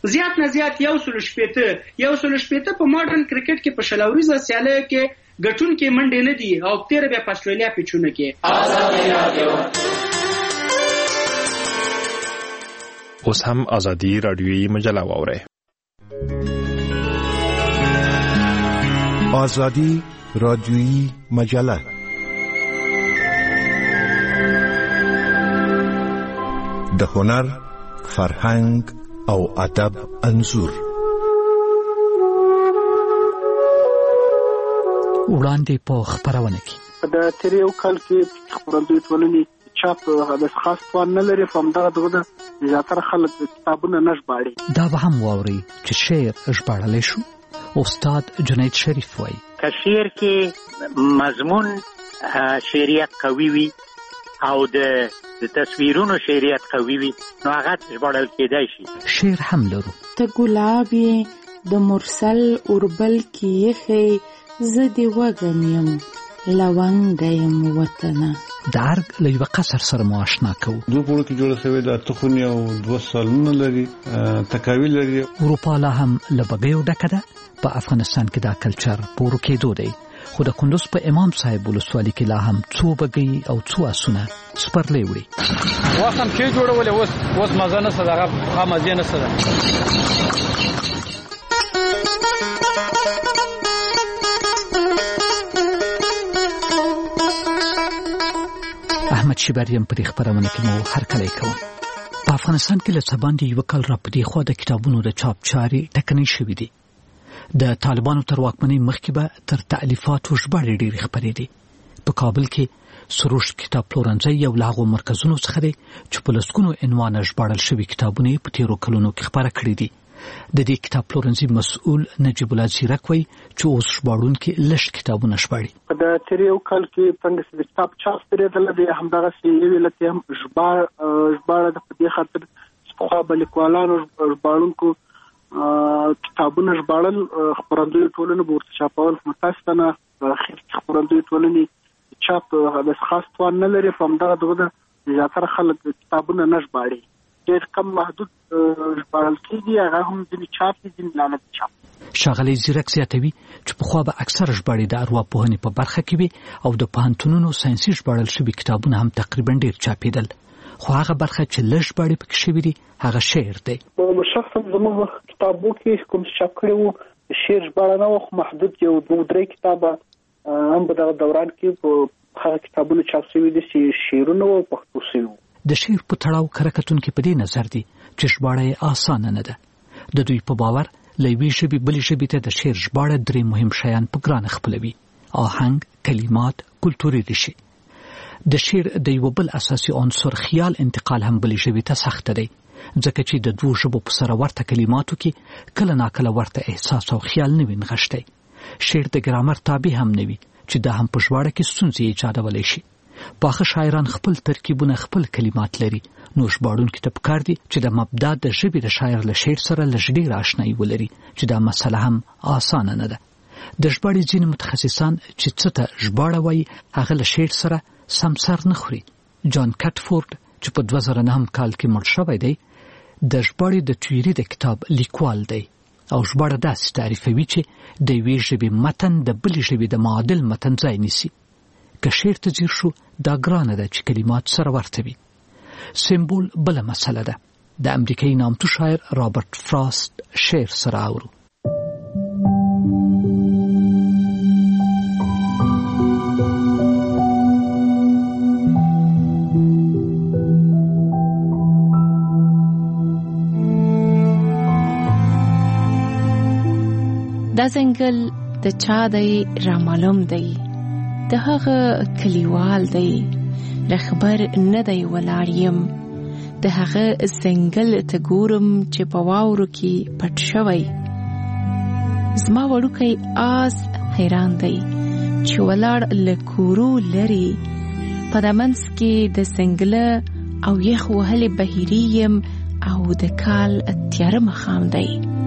زیات نه زیات یو سل شپېته یو سل شپېته په ماډرن کرکټ کې په شلوريزه سیالیو کې ګټون کې منډې نه دي او تیر بیا په استرالیا پیچونه کې. اوس هم ازادي رادیویي مجله واورئ. ازادي رادیویی مجله د هنر، فرهنګ او ادب انځور. وړاندې په خبرونه کې د تیر یو کال کې خبرندوی ټولنې چاپ د خاص توان نه لري، په همدغه دغه زیاتره خلک کتابونه نه ژباړي. دا به هم واوري چې شعر ژباړلی شو. استاد جنید شریف وایي که شعر کې مضمون شعریت قوي وي او د تصویرونو شعریت قوي وي نو هغه ژباړل کېدای شي. شعر هم لرو. ته ګلاب یې د مرسل اوربل کې یخې زه دې وږم یم لونګ یم وطنه. د ارګ له یوه قصر سره مو آشنا کوو. دوه پوړو کې جوړه شوې ده، اته خونې او دوه سالونه لري، تکاوي لري. اروپا لا هم له بګیو ډکه ده. په افغانستان کې دا کلچر په ورکېدو دی، خو د کندوز په امام صاحب ولسوالۍ کې لا هم څو بګۍ او څو آسونه سپرلی وړي. وخت هم چې جوړولې اوس اوس مزه نشته، دغه ښه مزه نشته ده. احمد شیبریم په دې خبرونه کې مو هرکلی کوم. په افغانستان کې له څه باندې یوه کال را په دې خوا د کتابونو د چاپ چارې ټکنۍ شوي دي. د طالبانو تر واکمنۍ مخکې به تر تألیفاتو ژباړې ډېرې خپرېدې. په کابل کې سروش کتاب پلورنځی یو له هغو مرکزونو څخه دی چې په لسګونو عنوانه ژباړل شوي کتابونه یې په تېرو کلونو کې خپاره کړي دي. د دې کتاب پلورنځي مسؤل نجیب الله زیرک وایي چې اوس ژباړونکي لږ کتابونه ژباړي. د تیر یو کال کې څنګه چې د کتاب چاپ درېدله دی، همدغسې یوې لتې هم ژباړه ده. په دې خاطر چې پخوا به لیکوالانو ژباړونکو کتابونه ژباړل، خپرندوی ټولنې به ورته چاپول. متاسفانه اخر کې خپرندوی ټولنې چاپ د خاص توان نه لري، په همدغه دغه زیاتره خلک کتابونه نه ژباړي. ډېر کم محدود ژباړل کېږي، هغه هم ځینې چاپ دي ځینې لعنت چاپ. ښاغلی زیرک زیاتوي چې پخوا به اکثره ژباړې د ارواپوهنې په برخه کې وي او د پوهنتونونو ساینسي ژباړل شوي کتابونه هم تقریبا ډېر چاپېدل، خو هغه برخه چې لږ ژباړې پکې شوي دي هغه شعر دی. شخصا زموږ کتابو کې کوم چې چاپ کړي وو شعر ژباړه نه وه، خو محدود یو دوه درې کتابه هم په دغه دوران کې په هغه کتابونه چاپ شوي دي چې شعرونه وو پښتو شوي وو. د شعر په تړاو کره کتونکي په دې نظر دي چې ژباړه یې اسانه نه ده. د دوی په باور له یوې ژبې بلې ژبې ته د شعر ژباړه درې مهم شیان په ګرانه خپلوي: آهنګ، کلمات، کلتوري ریښې. د شعر د یو بل اساسي عنصر خیال انتقال هم بلې ژبې ته سخته دی، ځکه چې د دوه ژبو په سره ورته کلماتو کې کله ناکله ورته احساس او خیال نه وي نغښتی. شعر د ګرامر تابع هم نه وي چې دا هم په ژباړه کې ستونزې ایجادولی شي. پاخه شاعران خپل ترکیبونه، خپل کلمات لري، نو ژباړونکي ته پکار دي چې د مبدا د ژبې د شاعر له شعر سره لږ ډېره آشنایي ولري، چې دا مسله هم اسانه نه ده. د ژباړې ځینې متخصصان چې څه ته ژباړه وایي هغه له شعر سره سم سر نه خوري. جان کټفورد چې په دوه زره نهم کال کې مړ شوی دی د ژباړې د تیوري د کتاب لیکوال دی او ژباړه داسې تعریفوي چې د یوې ژبې متن د بلې ژبې د معادل متن ځای نیسي. که شعر ته ځیر شو دا ګرانه ده چې کلمات سره ورته وي. سمبول بله مسله ده. د امریکایي نامتو شاعر رابرټ فراست شعر سره اورو. دا ځنګل د چا دی را معلوم دی، د هغه کلیوال دی رخبر نه دی ولاړ یم، د هغه ځنګل ته ګورم چې په واورو کې پټ شوی. زما وړوکی آس حیران دی چې ولاړ له کورو لري، په دا منځ کې د ځنګله او یخ وهلې بهیري یم او د کال تیاره ماښام دی.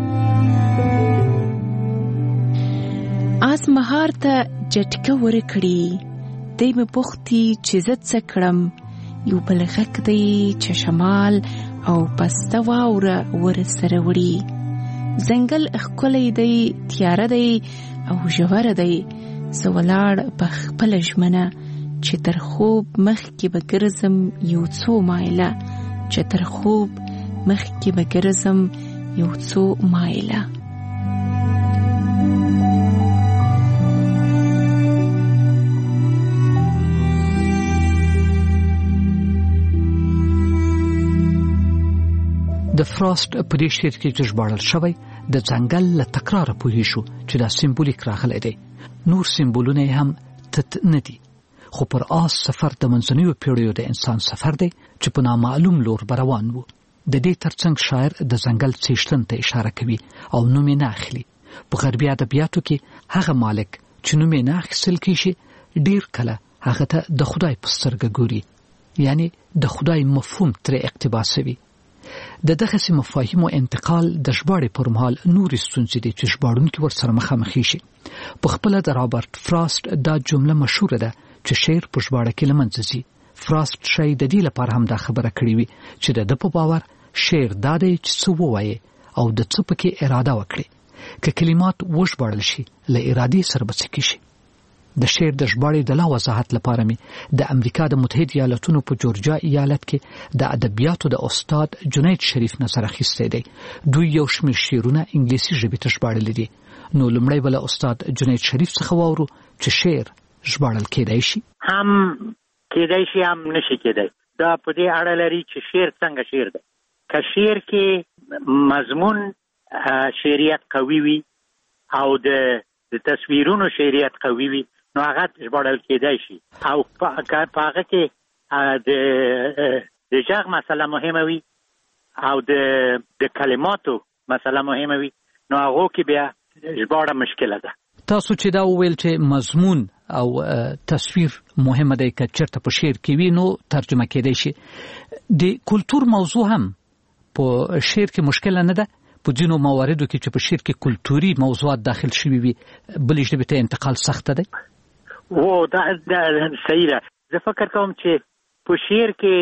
آس مهار ته جټکه ورکړي، دی مې پوښتي چې زه څه کړم. یو بل غږ دی چې شمال او پسته واوره ورسره وړي. ځنګل ښکلی دی، تیاره دی او ژوره دی. زه ولاړ په خپله ژمنه چې تر خوب مخکې به ګرځم یو څو مایله، چې تر خوب مخکې به ګرځم یو څو مایله. د فراسټ په دې شعر کې چې ژباړل شوی د ځنګل له تکراره پوهې شو چې دا سمبولیک راغلی دی. نور سمبولونه هم تت نه دي، خو پر آس سفر د منځنیو پیړیو د انسان سفر دی چې په نامعلوم لور روان وو. د دې ترڅنګ شاعر د ځنګل څښتن ته اشاره کوي او نوم یې نه اخلي. په غربي ادبیاتو کې هغه مالک چې نوم یې نه اخیستل کېږي ډېر کله هغه ته د خدای په سترګه ګوري، یعنی د خدای مفهوم ترې اقتباسوي. د دغه مفاهیمو انتقال د ژباړې پر مهال نورې ستونزې دي چې ژباړونکي ورسره مخامخ شي. په خپله د رابرټ فراسټ دا جمله مشهوره ده چې شعر په ژباړه کې له منځه ځي. فراسټ شاید د دې لپاره هم دا خبره کړې وي چې د ده په باور شعر دا دی چې څه ووایي او د څه پکې اراده وکړي. که کلمات وژباړل شي له ارادې سره به څه کیږي. د شعر د ژباړې د لا وضاحت لپاره مې د امریکا د متحد ایالتونو په جورجیا ایالت کې د ادبیاتو د استاد جنید شریف نظر اخیستی دی. دوی یو شمېر شعرونه انګلیسي ژبې ته ژباړلي دي. نو لومړی به له استاد جنید شریف څخه واورو چې شعر ژباړل کېدای شي. هم کېدای شي هم نشي کېدای. دا په دې اړه لري چې شعر څنګه شعر دی. که شعر کې مضمون شعریت قوي وي او د تصویرونو شعریت قوي وي نو هغه ژباړل کېدای شي. او په هغه کې د د ژغ مسله مهمه وي او د د کلماتو مسله مهمه وي نو هغه کې بیا ژباړه مشکله ده. تاسو چې دا وویل چې مضمون او تصویر مهمه دی که چېرته په شعر کې وي نو ترجمه کېدای شي. د کلتور موضوع هم په شعر کې مشکله نه ده. په ځینو مواردو کې چې په شعر کې کلتوري موضوعات داخل شوي وي بلې ژبې ته انتقال سخته دی. و دا صحیح ده. زه فکر کوم چې په شعر کې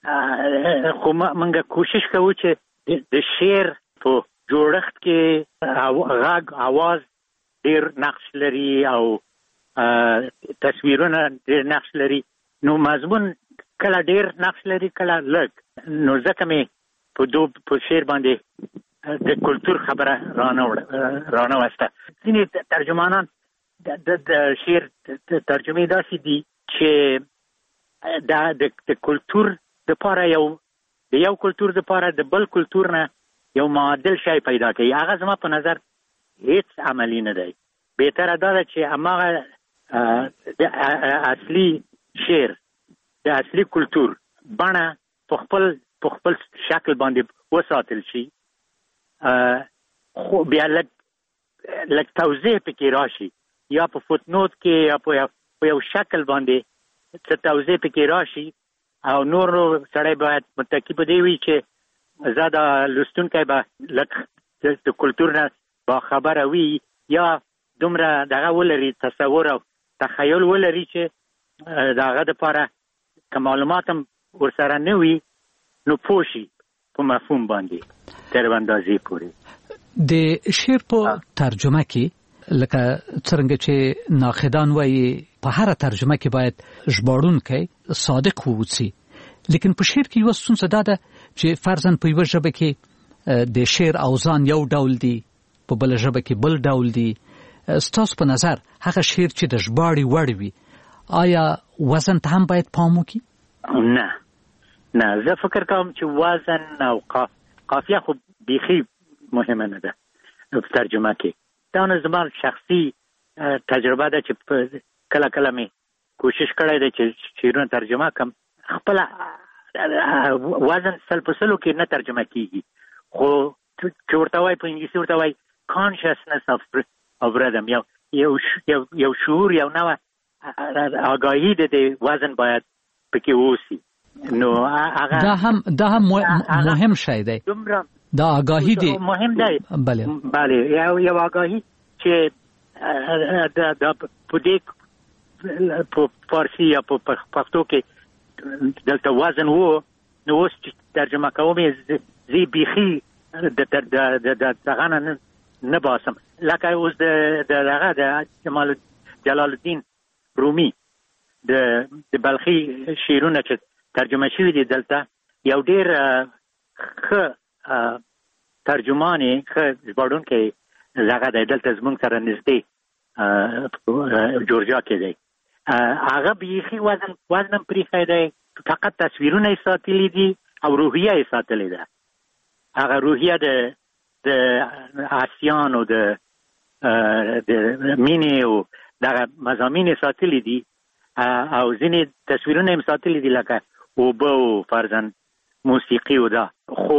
خو موږ کوشش کوو چې د شعر په جوړښت کې غږ اواز ډېر نقش لري او تصویرونه ډېر نقش لري. نو مضمون کله ډېر نقش لري کله لږ. نو ځکه مې په دو په شعر باندې د کلتور خبره رانه وسته. ځینې ترجمانان د شعر ترجمې داسې دي چې دا د کلتور دپاره یو د یو کلتور دپاره د بل کلتور نه یو معادل شی پیدا کوي. هغه زما په نظر هیڅ عملی نه دی. بهتره دا ده چې هماغه د اصلي شعر د اصلي کلتور بڼه په خپل په خپل شکل باندې وساتل شي. خو بیا لږ لږ توضیح پکې راشي یا په فوتنوت کې یا په یو شکل باندې څه توضیح پکې راشي او نور سړی باید متکی په دی وي چې زه دا لوستونکی به لږ د کلتور نه باخبره وي یا دومره دغه ولري تصور او تخیل ولري چې د هغه دپاره که معلومات هم ورسره نه وي نو پوه شي په مفهوم باندې تر اندازې پورې. د شعر په ترجمه کې لکه څرنګه چې ناقدان وایي په هر ترجمه کې باید ژباړونکی صادق ووسی. لیکن په شعر کې یو ستونزه دا ده چې فرضاً په یوه ژبه کې د شعر اوزان یو ډول دي په بله ژبه کې بل ډول دي. ستاسو په نظر هغه شعر چې د ژباړې وړ وي آیا وزن ته هم باید پام وکړي؟ نه نه زه فکر کوم چې وزن او قافیه خو بیخي مهمه نه ده په ترجمه کې. دا نو زما شخصي تجربه ده چې کله کله مې کوشش کړی دی چې شعرونه ترجمه کړم. خپله وزن سل په سلو کې نه ترجمه کېږي خو چې ورته وایي په انګلیسي ورته وایي consciousness of of rhythm یو یو یو شعور یو نوع آگاهی د وزن باید پکې ووسی. نو هغه دا هم دا هم مهم شی دی. دا آگاهی دی مهم دی. بله بله یو یو آگاهی چې دا د په دې په فارسی یا په پښتو کې دلته وزن وو نو اوس ترجمه کوم زی بيخي د د د دغه نه باسم لکه اوس د دغه د جمال جلال الدین رومي د د بلخي شعرونه چې ترجمه شوی دي دلته یو ډیر ښه ترجمانی ښه ژباړونکی دغه د دلته زمونږ سره نږدې جورجیا کې دی هغه بيخي وزن وزن پرې دی فقط تصویرونه یې ساتلي دي او روحیه یې ساتلې ده هغه روحیه د د آسیان او د د مینې او دغه مضامین یې ساتلي دي او ځینې تصویرونه یې ساتلي دي لکه اوبه او فرضاً موسیقي او دا خو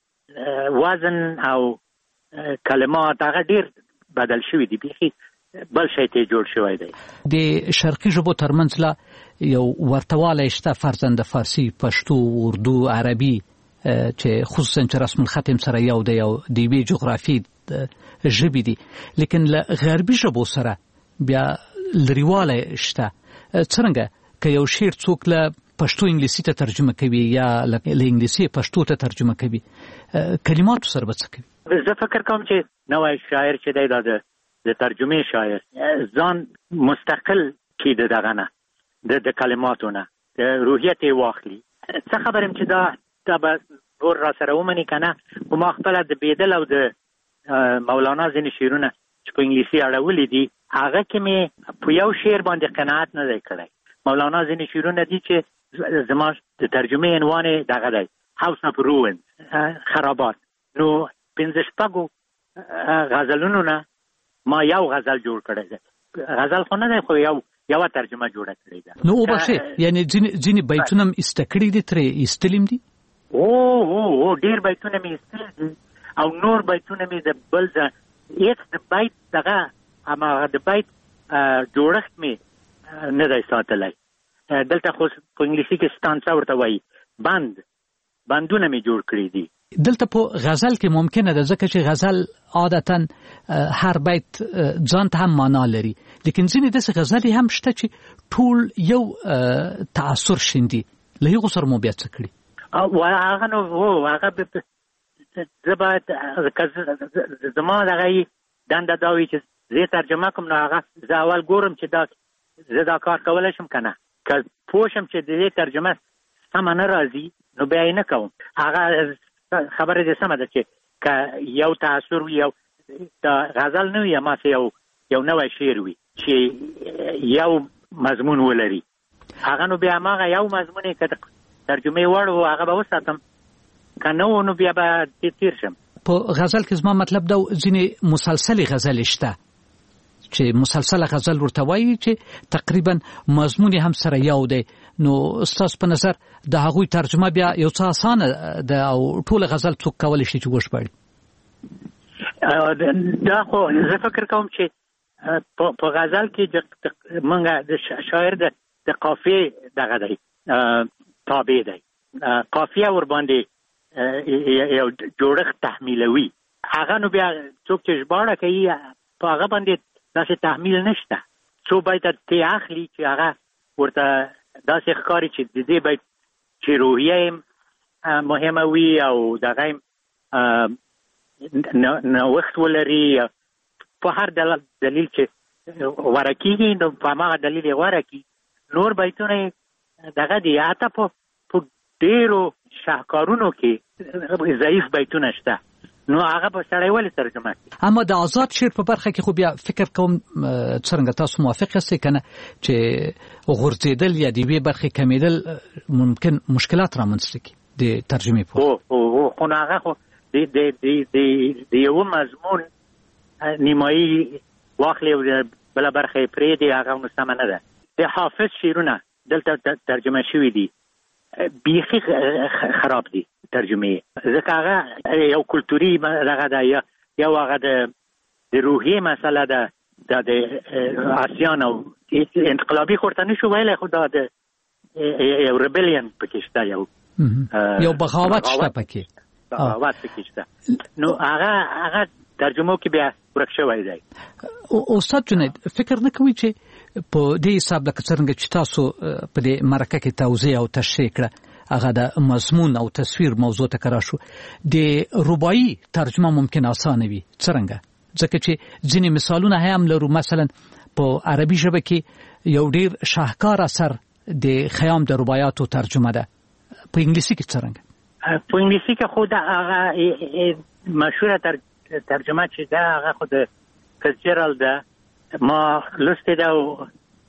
وزن او کلمات هغه ډېر بدل شوي دي بيخي بل شی ته جوړ شوی دی د شرقي ژبو ترمنځ لا یو ورتوالی شته فرضاً د فارسي پښتو اردو عربي چې خصوصا چې رسم الخط هم سره یو دی او د یوې جغرافي ژبې دي لیکن له غربي ژبو سره بیا لرېوالی شته څرنګه که یو شعر څوک له پښتو انګلیسي ته ترجمه کوي یا له انګلیسي پښتو ته ترجمه کوي کلماتو سره به څه کوي زه فکر کوم چې نوی شاعر چې دی دا د د ترجمه شاعر ځان مستقل کی د دغه نه د د کلماتو نه د روحیت واخلي څه خبرم چې دا دا به ور را سره ومني کنه کوم خپل د بیدل او د مولانا ځینې شعرونه چې په انګلیسي اړولې دي هغه کې مې په یو شعر باندې قناعت نه دی کړی مولانا ځینې شعرونه دي چې زما د ترجمه عنوان دغه دی هاوس اف روین خرابات نو پنځه شپږو غزلونو نه ما یو غزل جوړ کړی دی غزل خو نه دی خو یو یو ترجمه جوړه کړې ده نو وبشه یعنی ځینې ځینې بیتونه هم استکړي دي ترې ایستلیم دي او او او ډیر بیتونه مې ایستل دي او نور بیتونه مې د بل ځای هیڅ د بیت دغه هماغه د بیت جوړښت مې نه دی ساتلی دلته خو په انګلیسي کې ستانسا ورته وایي بند بندونه مې جوړ کړي دي دلته په غزل کې ممکنه ده ځکه چې غزل عادتا هر بیت ځان ته هم معنا لري لیکن ځینې داسې غزلې هم شته چې ټول یو تاثر شیندي له هغو سره مو بیا څه کړي او هغه نو هو هغه زه باید زما دغه دنده دا وي چې زه ترجمه کوم نو هغه زه اول ګورم چې دا زه دا کار کولی شم که نه که پوه شم چې د دې ترجمه سمه نه راځي نو بیا یې نه کوم هغه خبره دې سمه ده چې که یو تاثر وي یو د غزل نه وي هماسې یو یو نوی شعر وي چې یو مضمون ولري هغه نو بیا هماغه یو مضمون یې که ترجمه یې وړ و هغه به وساتم که نه و نو بیا به تیر شم په غزل کې زما مطلب دا ځینې مسلسلې غزلې شته چې مسلسله غزل ورته وایي چې تقریبا مضمون هم سره یو دی نو ستاسو په نظر د هغوی ترجمه بیا یو څه اسانه ده او ټول غزل څوک کولی شي چې وژباړي دا خو زه فکر کوم چې په غزل کې موږ د شاعر د قافیې دغه دی تابع دی قافیه ورباندې یو جوړښت تحمیلوي هغه نو بیا څوک چې ژباړه کوي په هغه باندې داسې تحمیل نشته څو بیته تی اخلي چې هغه ورته داسې ښکاري چې د دې بیت چې روحیه یې مهمه وي او دغه نوښت ولري په هر دلیل چې غوره کېږي نو په هماغه دلیل یې غوره کړي نور بیتونه یې دغه دي حتی په ډېرو شاهکارونو کې ضعیف بیتونه شته نو هغه به سړی ولې ترجمه کړي اما د آزاد شعر په برخه کې خو بیا فکر کوم څرنګه تاسو موافق یاستئ که نه چې غورځېدل یا د یوې برخې کمیدل ممکن مشکلات رامنځته کړي د ترجمې په هو خو نو هغه خو د یوه مضمون نیمایي واخلي او بله برخه یې پرېږدي هغه نو سمه نه ده د حافظ شعرونه دلته ترجمه شوي دي بیخي خراب دي ترجمه ځکه هغه یو کلتوري دغه ده یو هغه د روحیې مسله ده دا د آسیان او انقلابي خو ورته نشو ویلی خو دا د یو ریبلیون پکې شته یو یو بغاوت شته پکې بغاوت پکې شته نو هغه هغه ترجمو کې بیا ورک شوی دی استاد جنید فکر نه کوي چې په دې حساب لکه څرنګه چې تاسو په دې مرکه کې توضیح او تشریح کړه هغه د مضمون او تصویر موضوع ته کرا شو د رباعي ترجمه ممکن اسانه وي څنګه ځکه چې ځینې مثالونه هم لرو مثلا په عربي ژبه کې یو ډیر شاهکار اثر د خیام د رباعیاتو ترجمه ده په انګلیسي کې څنګه په انګلیسي کې خو دا هغه مشهوره ترجمه چې دا هغه خو د فیتزجرالد ده ما لسته ده او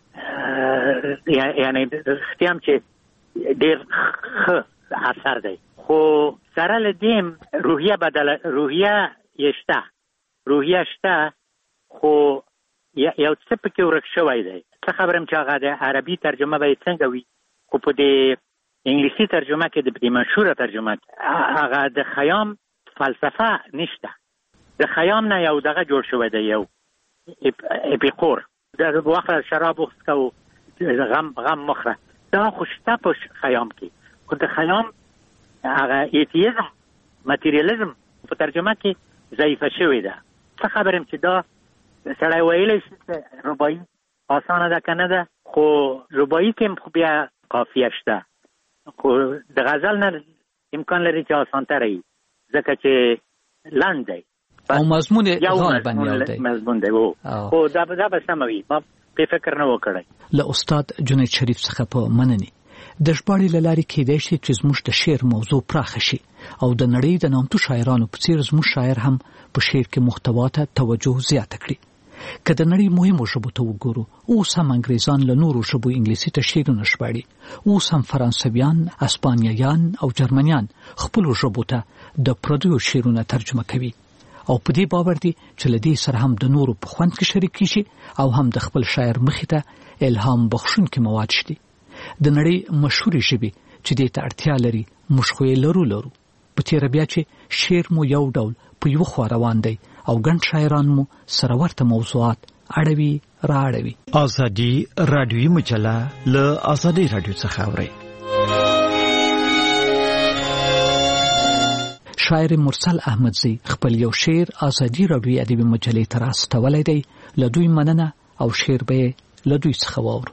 یعنی اختیام چې ډیر ښه اثر دی خو سره له دې روحیه بدله روحیه یشته روحیه شته خو یو څه پکې ورک شوی دی څه خبرم چې هغه د عربي ترجمه به څنګه وي خو په دې انګلیسي ترجمه کې د دې مشهوره ترجمه هغه د خیام فلسفه نشته د خیام نه یو دغه جوړ شوی دی یو اپیقور د واخره شراب وڅښو غم غم مخره دا خو شته په خیام کې خو د خیام هغه ایتیزم ماتریالیزم په ترجمه کې ضعیفه شوی ده څه خبرم چې دا سړی ویلی شي چې رباعي آسانه ده که نه ده خو رباعي کې خو بیا قافیه شته خو د غزل نه امکان لري چې آسانتره وي ځکه چې لنډ دی او مضمون غالبا یو دی مضمون دی خو دا به سمه وي ما پې فکر نه و کړی له استاد جنید شریف څخه په مننې د ژباړې له لارې کیدای شي چې زموږ د شعر موضوع پراخه شي او د نړۍ د نامتو شاعرانو په څېر زموږ شاعر هم په شعر کې محتوا ته توجه زیاته کړي که د نړۍ مهمو ژبو ته وګورو اوس هم انګریزان له نورو ژبو انګلیسي ته شعرونه ژباړي اوس هم فرانسویان اسپانیایان او جرمنیان خپلو ژبو ته د پردیو شعرونه ترجمه کوي او په دې باور دي چې له دې سره هم د نورو په خوند کې شریک شي او هم د خپل شاعر مخې ته الهام بخښونکي مواد شي د نړۍ مشهورې ژبې چې دې ته اړتیا لري موږ خو یې لرو لرو په تېره بیا چې شعر مو یو ډول په یوه خوا روان دی او ګڼ شاعران مو سره ورته موضوعات اړوي را اړوي ازادي رادیوي مجله له ازادي رادیو څخه اوري شاعر مرسل احمدزی خپل یو شعر ازادي رادیوي ادبي مجلې ته راستولی دی له دوی مننه او شعر به له دوی څخه واورو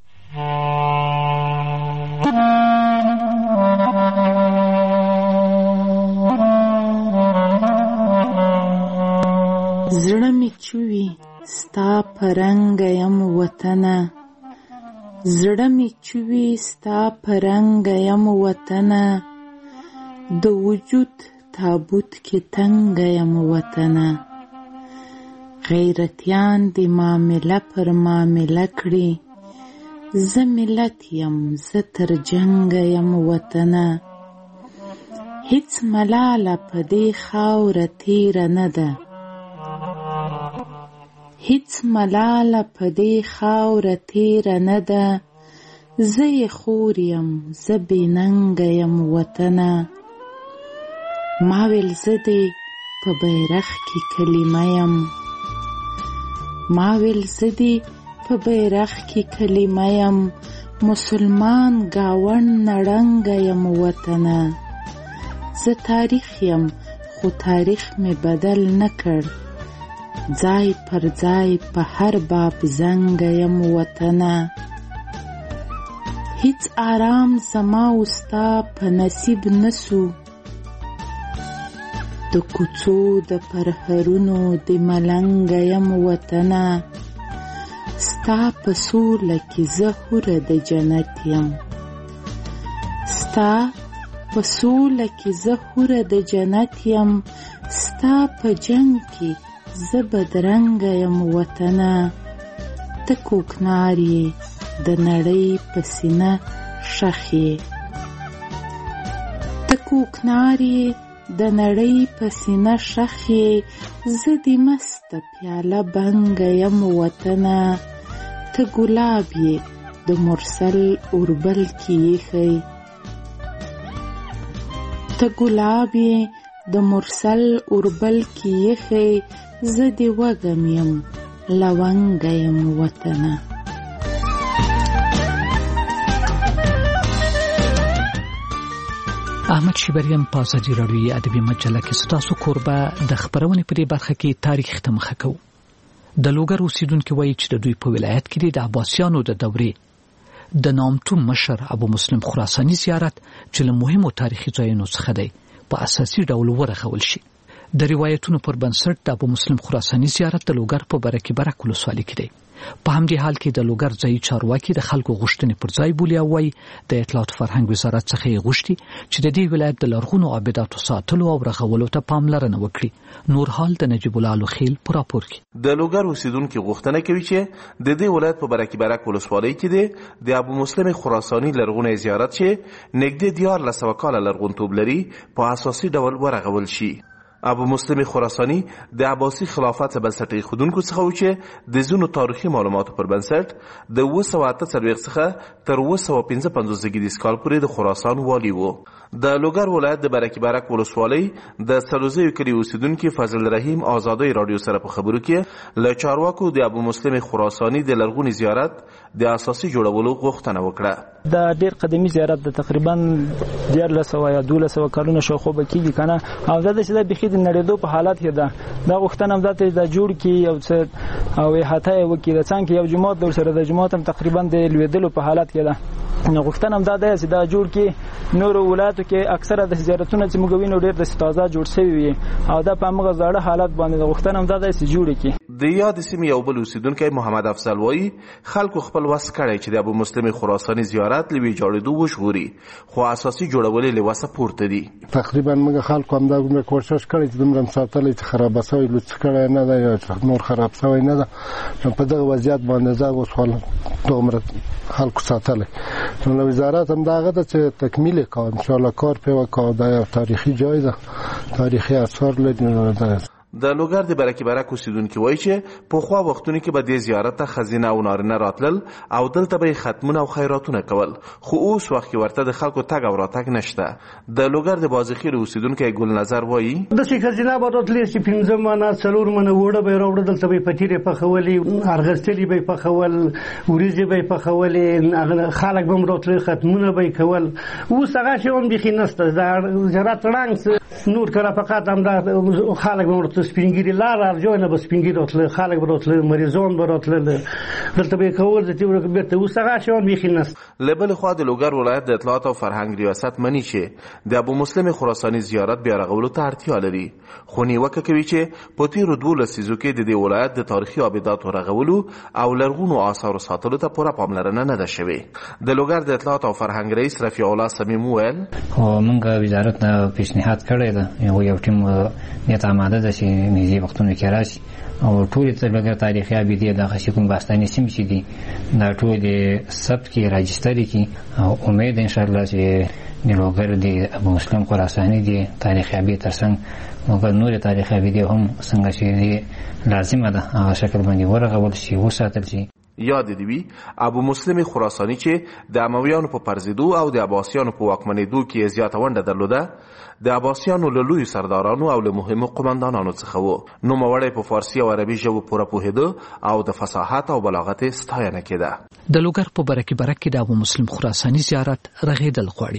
زړه می چوي ستا پرنګ یم وطنه زړه می چوي ستا پرنګ یم وطنه د وجود تابوت کې تنګ یم وطنه غیرتیان د معامله پر معامله کړي زه ملت یم زه تر جنګ یم وطنه هیڅ ملاله په دې خاوره تیره نه ده هیڅ ملاله په دې خاوره تیره نه ده زه یې خور یم زه بې ننګه یم وطنه ما ویل زه دې په بیرغ کې کلمه یم ما ویل زه دې په بیرغ کې کلمه یم مسلمان گاوند نړنګه یم وطنه زه تاریخ یم خو تاریخ مې بدل نه کړ ځای پر ځای په هر باب زنګ یم وطنه هیڅ آرام زما او ستا په نصیب نسو د کوڅو د پرهرونو د ملنګ یم وطنه ستا په سوله کې زه حوره د جنت یم ستا په سوله کې زه حوره د جنت یم ستا په جنګ کې زه بدرنګه یم وطنه ته کوکنار یې د نړۍ په سینه ښخ یې ته کوکنار یې د نړۍ په سینه ښخ یې زه د مسته پیاله بنګه یم وطنه ته ګلاب یې د مرسل اوربل کې ایښی ته ګلاب یې د مرسل اوربل کې ایښی زه د وږم یم لونګه یم وطنه احمد شیبریم په ازادي راډیوي ادبي مجله کې ستاسو کوربه د خبرونې په دې برخه کې تاریخ ته مخه کوو د لوګر اوسیدونکو وایي چې د دوی په ولایت کې د عباسیانو د دورې د نامتو مشر ابو مسلم خراساني زیارت چې له مهمو تاریخي ځایونو څخه دی په اساسي ډول ورغول شي. د روایتونو پر بنسټ د ابو مسلم خراساني زیارت د لوګر په برکې برک ولسوالۍ کې دی. په همدې حال کې د لوګر ځایي چارواکي د خلکو غوښتنې پر ځای بولي او وایي د اطلاعات فرهنګ وزارت څخه یې غوښتي چې د دې ولایت د لرغونو عابداتو ساتلو او رغولو ته پاملرنه وکړي. نور حال د نجیب الله لوخیل په راپور کې. د لوګر اوسیدونکو غوښتنه کوي چې د دې ولایت په برکې برک ولسوالۍ کې دی د ابو مسلم خراساني لرغونی زیارت چې نږدې دیارلس سوه کاله لرغونتوب لري په اساسي ډول ورغول شي. ابو مسلم خراساني د عباسي خلافت بنسټ ایښودونکو څخه و چې د ځینو تاریخي معلوماتو پر بنسټ د اوه سوه اته څلوېښت څخه تر اوه سوه پنځه پنځوس زېږدیز کال پورې د خراسان والي و. د لوګر ولایت د برکې برک ولسوالۍ د سلوزیو کلي اوسیدونکي فضل رحیم آزادۍ راډیو سره په خبرو کې له چارواکو د ابو مسلم خراساني د لرغوني زیارت د اساسي جوړولو غوښتنه وکړه. دا ډېر قدیمي زیارت د تقریبا دیارلس سوه یا دولس سوه کلونه شاوخوا به کېږي که نه، او دا داسې ده بیخي د نړېدو په حالت کې ده. دا غوښتنه هم دا ته دا جوړ کړي یو څه او احاطه یې وکړي د څنګ کې یو جومات د ورسره د جومات هم تقریبا د لوېدلو په حالت کې ده. نو غوښتنه هم دا ده چې دا جوړ کړي. نورو ولایتو کې اکثره د زیارتونه چې موږ وینو ډېر داسې تازه جوړ شوي وي او دا په همغه زاړه حالت باندې د غوښتنه هم دا ده چې جوړ کړي. د یاد سیمې یو بل اوسیدونکی محمد افضل وایي خلکو خپل وس کړی چې د ابو مسلم خراساني زیارت له ویجاړېدو وژغوري، خو اساسي جوړول یې له وسه پورته دي. تقریبا موږ خلکو همدا دومره کوشش کړی چې دومره ساتلی چې خرابه شوی لوڅ کړی نه ده یا نور خراب شوی نه ده. په دغه وضعیت باندې زه اوس دومره خلکو ساتلی. نو وزارت هم دغه ده چې تکمیل یې کوه انشاءالله کار پرې وکړو. دا یو تاریخي جای ده، تاریخي اثار لري. د لوګر د برکې برک اوسیدونکي وایي چې پخوا وختونو کې به دې زیارت ته ښځینه او نارینه راتلل او دلته به یې ختمونه او خیراتونه کول، خو اوس وخت کې ورته د خلکو تګ او راتګ نشته. د لوګر د بازخیل اوسیدونکی ګلنظر وایي داسې ښځینه به راتلې چې پنځه منه څلور منه اوړه به یې راوړه، دلته به یې پتیرې پخولې، ارغستلي به یې پخول، وریځې به یې پخولې، خلک به هم راتلل ختمونه به یې کول. اوس هغه شی هم بیخي نشته. د زیارت ړنګ نور کله فقط همدا خلک به ورته سپینګیري لار ارجو نه به سپینګیري راتله، خلک به راتله، مریضان به راتله، دلته به یې کول د تیورو بیرته. اوس هغه شیان بیخي نشته. له بلې خوا د لوګر ولایت د اطلاعات او فرهنګ ریاست مني چې د ابو مسلم خراساني زیارت بیا رغولو ته اړتیا لري، خو نیوکه کوي چې په تېرو دولس لسیزو کې د دې ولایت د تاریخي عابداتو رغولو او لرغونو آثارو ساتلو ته پوره پاملرنه نه ده شوې. د لوګر د اطلاعات او فرهنګ رئیس رفیع الله صمیم وویل موږ وزارت نه پیشنهاد کړی ده، یو ټیم نیت آماده ده چې نږدې وختونو کې راشي او ټولې لوګر تاریخي عابدې دغه شي کوم باستاني سیمې چې دي دا ټولې ثبت کړي، راجستر کړي او امید انشاءالله چې د لوګر د ابو مسلم خراساني د تاریخي عابدې تر څنګ لوګر نورې تاریخي عابدې هم څنګه چې لازمه ده هغه شکل باندې ورغول شي، وساتل شي. یاد دی وی ابو مسلم خراساني چې د امویانو په پرزیدو او د عباسیانو په واکمنېدو کې زیاته ونډه درلوده، د عباسیانو له لویو سردارانو او له مهمو قماندانانو څخه و. نوموړی په فارسي او عربي ژبو پوره پوهېده او د فصاحت او بلاغت یې ستاینه کېده. د لوګر په برکې برک کې د ابو مسلم خراساني زیارت رغېدل غواړي.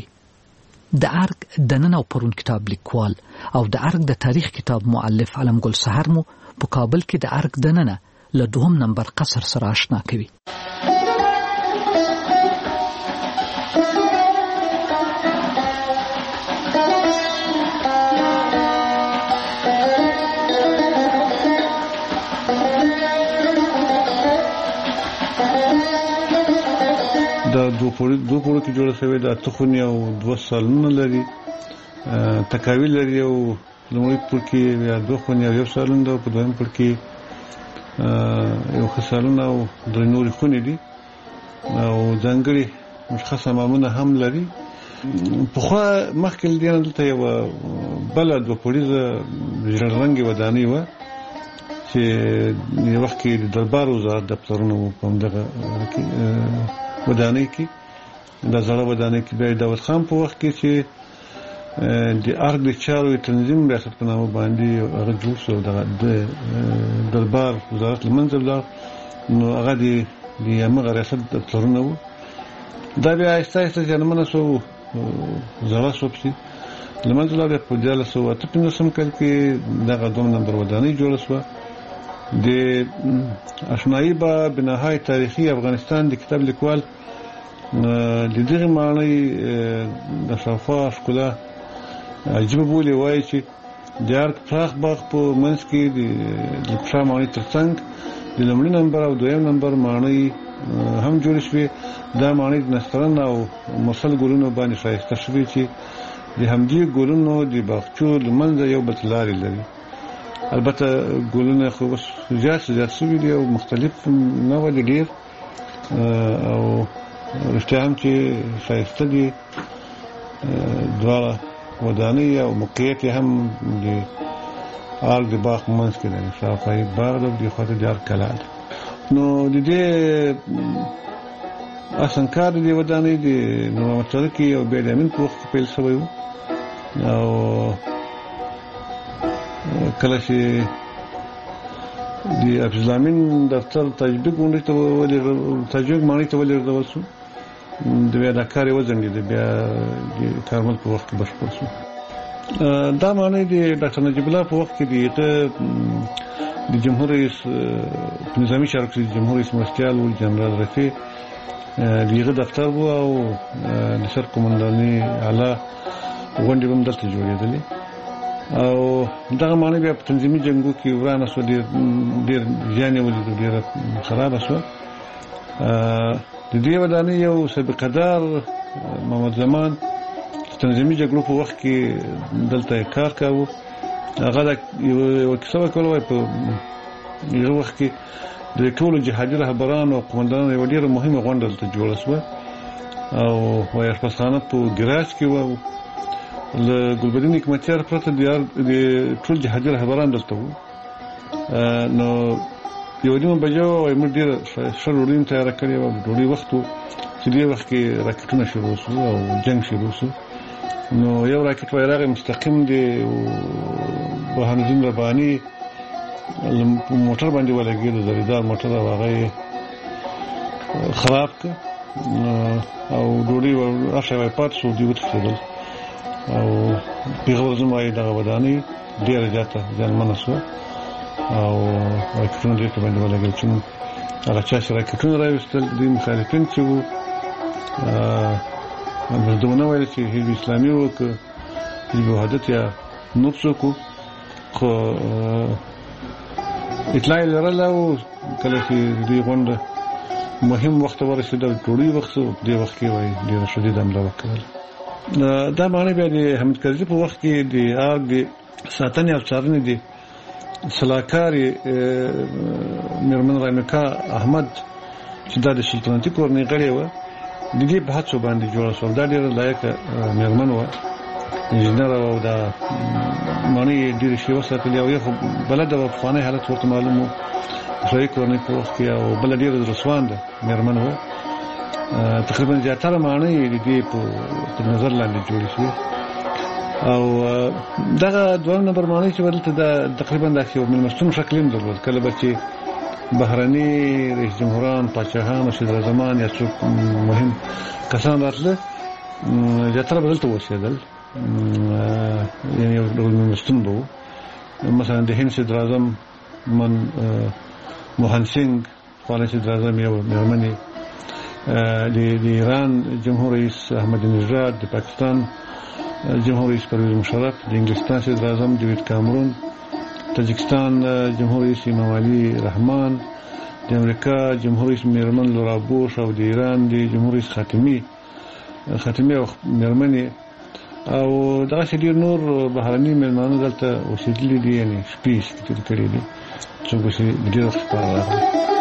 د ارګ د نن او پرون کتاب لیکوال او د ارګ د تاریخ کتاب مؤلف علم ګل سحر مو په کابل کې د ارګ د ننه له دوهم نمبر قصر سره آشنا کوي. دا دوه پوړو کې جوړه شوې ده، اته خونې او دوه سالونه لري، تکاوي لري او لومړي پوړ کې یا دوه خونې او یو سالون ده، په دویم پوړ کې یو ښه سالون او درې نورې خونې دي او ځانګړي مشخص امامونه هم لري. پخوا مخکې له دې نه دلته یوه بله دوه پوړیزه ژړ رنګې ودانۍ وه چې یو وخت کې د دربار وزارت دفترونه وو په همدغه ودانۍ کې. دا زړه ودانۍ کې بیا داود خان په وخت کې چې د ارګ د چارو تنظیم ریاست په نامه باندې هغه جوړ شو، د دربار وزارت له منځه ولاړ، نو هغه د همغه ریاست دفترونه وو. دا بیا آهسته آهسته زیانمنه شو، زړه شو پسې له منځه ولاړ. بیا په دیارلس سوه اته پنځوسم کال کې دغه دوه نمبر ودانۍ جوړه شوه. د اشنایي به بناهای تاریخي افغانستان د کتاب لیکوال د دغه معنی د صفا ښکلا عجیبه بولي وایي چې د ارګ پراخ باغ په منځ کې د لپشا معنی ترڅنګ د لومړي نمبر او دویم نمبر معنی هم جوړ شوي. دا معنی د نسترن او مرسل ګلونو باندې ښایسته شوي چې د همدې ګلونو د باغچو له منځه یو بل لارې لري. البته ګلونه خو اوس زیات زیات شوي دي او مختلف نه ولې ډېر او رښتیا هم چې ښایسته دي دواړه ودانۍ او موقعیت هم د ارګ د باغ منځ کې دی. شاوخوا یې باغ دی او دې خوا ته د ارګ کلا ده. نو د دې اصل کار د دې ودانۍ د نور محمد صدیقي او بیا د امین په وخت کې پیل شوی و او کله چې د حفیظ الامین دفتر تجدید غونډې ته ولېږل تجدید معنی ته ولېږدول شو د بیا دا کار یې وځنډېد. بیا د کارمل په وخت کې بشپړ شو. دا معنی د ډاکټر نجیب الله په وخت کې د د جمهور رئیس نظامی چارو کې جمهور رئیس مرستیال و جنرال رفیع دغه دفتر وو او د سر قومنداني اعلی غونډې هم دلته جوړېدلې او دغه معنی بیا په تنظیمي جنګو کې ورانه شو. ډېر ډېر زیان یې ولید، ډېره خرابه شوه. د دې ودانۍ یو سابقه‌دار محمد زمان تنظیمي جګړو په وخت کې دلته کار کاوه. هغه د یو کیسه وکړه وای په یو وخت کې د ټولو جهادي رهبرانو او قومندانانو یو ډېره مهمه غونډه دلته جوړه شوه او وای اشپزخانه په ګراج کې وو. له ګلبدین حکمتیار پرته د ټول جهادي رهبران دلته وو. نو یو نیمه بجه وای موږ ډېره ښه ډوډۍ هم تیاره کړې وه. ډوډۍ وخت و چې دې وخت کې راکټونه شروع شو او جنګ شروع شو. نو یو راکټ وای راغی مستقیم د برهان الدین رباني موټر باندې ولګېد، زریدار موټر او هغه یې خراب کړ او ډوډۍ هغه وای پاتې شو. دوی وتښتېدل او پیغور زما یې دغه ودانۍ ډېره زیاته زیانمنه شوه او راکټونه دې ته باندې ولګېدل. چې هغه چا چې راکټونه راویستل دوی مخالفین چې وو مردونه ویل چې حزب اسلامي وو که حزب وحدت یا نور څوک وو، خو اطلاع یې لرله او کله چې دوی غونډه مهم وخت ته ورسېده ډوډۍ وخت شو، دې وخت کې وایي ډېره شدیده حمله وکړله. دا معنی بیا د حمید کرزي په وخت کې د ارګ د ساتنې او څارنې د سلاکاري میرمن رحمکا احمد چې دا د سلطنتي کورنۍ غړې وه د دې په هڅو باندې جوړه شول. دا ډېره لایقه میرمن وه، انجینر او دا معنی ډېرې شی وساتلې او یو خو بلده وه، پخوانی حالت ورته معلوم و شاهي کورنۍ په وخت کې او بله ډېره زړهسوان ده میرمن وه. تقریبا زیاتره معنی د دې په نظر لاندې جوړې شوې او دغه دویم نمبر معنی چې دلته د تقریبا داسې یو مېلمستون شکل هم درلود. کله به چې بهرني رئیس جمهوران، پاچاهان او صدراعظمان یا څوک مهم کسان راتله زیاتره به دلته اوسېدل، یعنې یو ډول مېلمستون به و. مثلا د هند صدراعظم من موهن سینګ پخوانی صدراعظم یو مېرمن یې، د ایران جمهور رئیس احمد نژاد، د پاکستان جمهور رئیس پرویز مشرف، د انګلستان صدراعظم ډیوید کامرون، تاجکستان جمهور رئیس امام علي رحمان، د امریکا جمهور رئیس میرمن لورا بوش او د ایران د جمهور رئیس خاتمي خاتمي او میرمنې او دغسې ډېر نور بهرني میلمانه دلته اوسېدلي دي، یعنې شپې یې تېرې کړې دي. څوک به چې د ډېر وخت لپاره راغلي.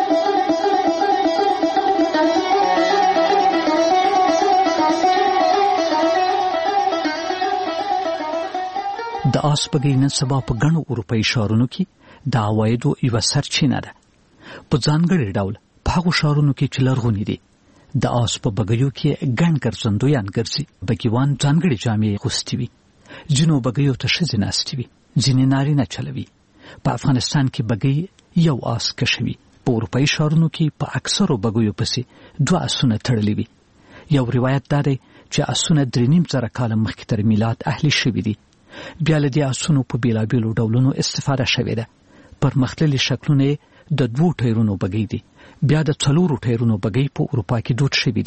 د آس بګۍ نن سبا په ګڼو اروپایي ښارونو کې د عوایدو یوه سرچینه ده. په ځانګړي ډول په هغو ښارونو کې چې لرغوني دي د آس په بګیو کې ګڼ ګرځندویان ګرځي. بګیوان ځانګړي جامې اغوستې وي، ځینو بګیو ته ښځې ناستې وي، ځینې نارینه چلوي. په افغانستان کې بګۍ یو آس کشوي. په اروپایي ښارونو کې په اکثرو بګیو پسې دوه آسونه تړلي وي. یو روایت دا دی چې آسونه درې نیم زره کاله مخکې تر میلاد اهلي شوي دي. بیا له دې آسونو په بېلابېلو ډولونو استفاده شوې ده. پرمختللي شکلونه د دوو ټایرونو بګۍ دي. بیا د څلورو ټایرونو بګۍ په اروپا کې دود شوي دي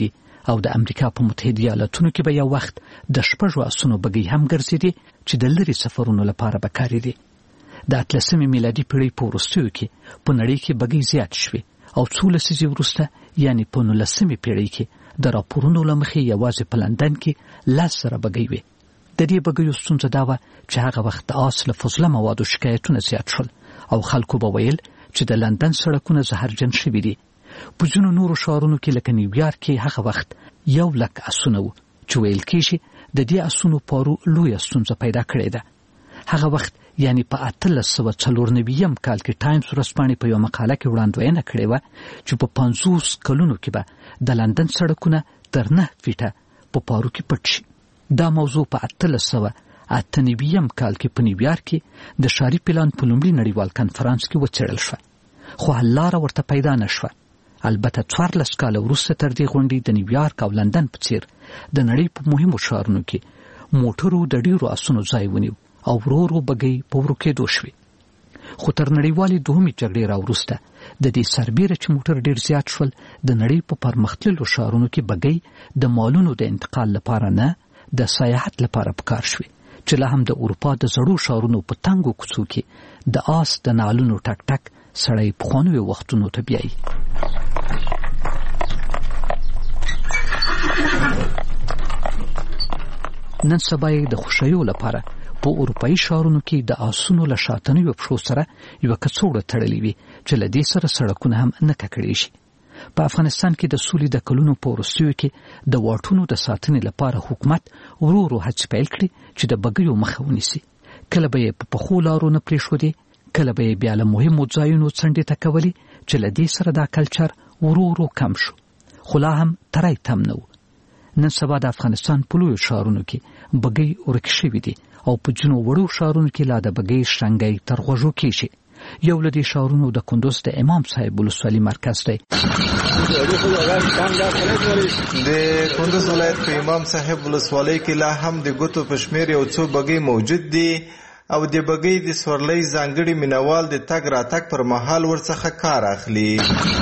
او د امریکا په متحده ایالاتونو کې به یو وخت د شپږو اسونو بګۍ هم ګرځېدې چې د لرې سفرونو لپاره به کارېدې. د اتلسمې میلادي پیړۍ په وروستیو کې په نړۍ کې بګۍ زیات شوې او څو لسیزې وروسته یعنې په نولسمې پیړۍ کې د راپورونو له مخې یوازې په لندن کې لس زره بګۍ وې. د دې بګیو ستونزه دا وه چې هغه وخت د آس له فضله موادو شکایتونه زیات شول او خلکو به ویل چې د لندن سړکونه زهرجن شوي دي. په ځینو نورو ښارونو کې لکه نیویارک کې هغه وخت یو لک اسونه وو چې ویل کېږي د دې اسونو پارو لویه ستونزه پیدا کړې ده. هغه وخت یعنی په اتلس سوه څلور نوي کال کې ټایمز ورځپاڼې په یوه مقاله کې وړاندوینه کړې وه چې په پنځوس کلونو کې به د لندن سړکونه تر نه فیټه په پارو کې پټ شي. دا موضوع په اتلس سوه اته نوي کال کې په نیویارک کې د ښاري پلان په لومړي نړیوال کنفرانس کې وڅېړل شوه، خو حل لاره ورته پیدا نه شوه. البته څوارلس کاله وروسته تر دې غونډې د نیویارک او لندن په څېر د نړۍ په مهمو ښارونو کې موټرو د ډېرو اسونو ځای ونیو او ورو ورو بګۍ په ورو کېدو شوې. خو تر نړیوالې دوهمې جګړې راوروسته د دې سربیره چې موټر ډېر زیات شول د نړۍ په پرمختللو ښارونو کې بګۍ د مالونو د انتقال لپاره نه د سیاحت لپاره پکار شوې چې لا هم د اروپا د زړو ښارونو په تنګو کوڅو کې د آس د نالونو ټک ټک سړی پخوانیو وختونو ته بیایي. نن سبا یې د خوښیو لپاره په اروپایي ښارونو کې د آسونو له شاتنیو پښو سره یوه کڅوړه تړلې وي چې له دې سره سړکونه هم نه ککړې شي. په افغانستان کې د سولې د کلونو په وروستیو کې د واټونو د ساتنې لپاره حکومت ورو ورو هڅې پیل کړې چې د بګیو مخه ونیسي. کله به یې په پخو لارو نه پرېښودې، کله به یې بیا له مهمو ځایونو څنډې ته کولې چې له دې سره دا کلچر ورو ورو کم شو، خو لا هم تری تم نه و. نن سبا د افغانستان په لویو ښارونو کې بګۍ ورکې شوي دي او په ځینو وړو ښارونو کې لا د بګۍ شرنګی تر غوږو کېږي. یو له دې ښارونو د کندوز د امام صاحب ولسوالي مرکز دی. د کندوز ولایت په امام صاحب ولسوالۍ کې لا هم د ګوتو په شمېر یو څو بګۍ موجود دي او د بګۍ د سورلۍ ځانګړي مینوال د تګ راتګ پر مهال ورڅخه کار اخلي.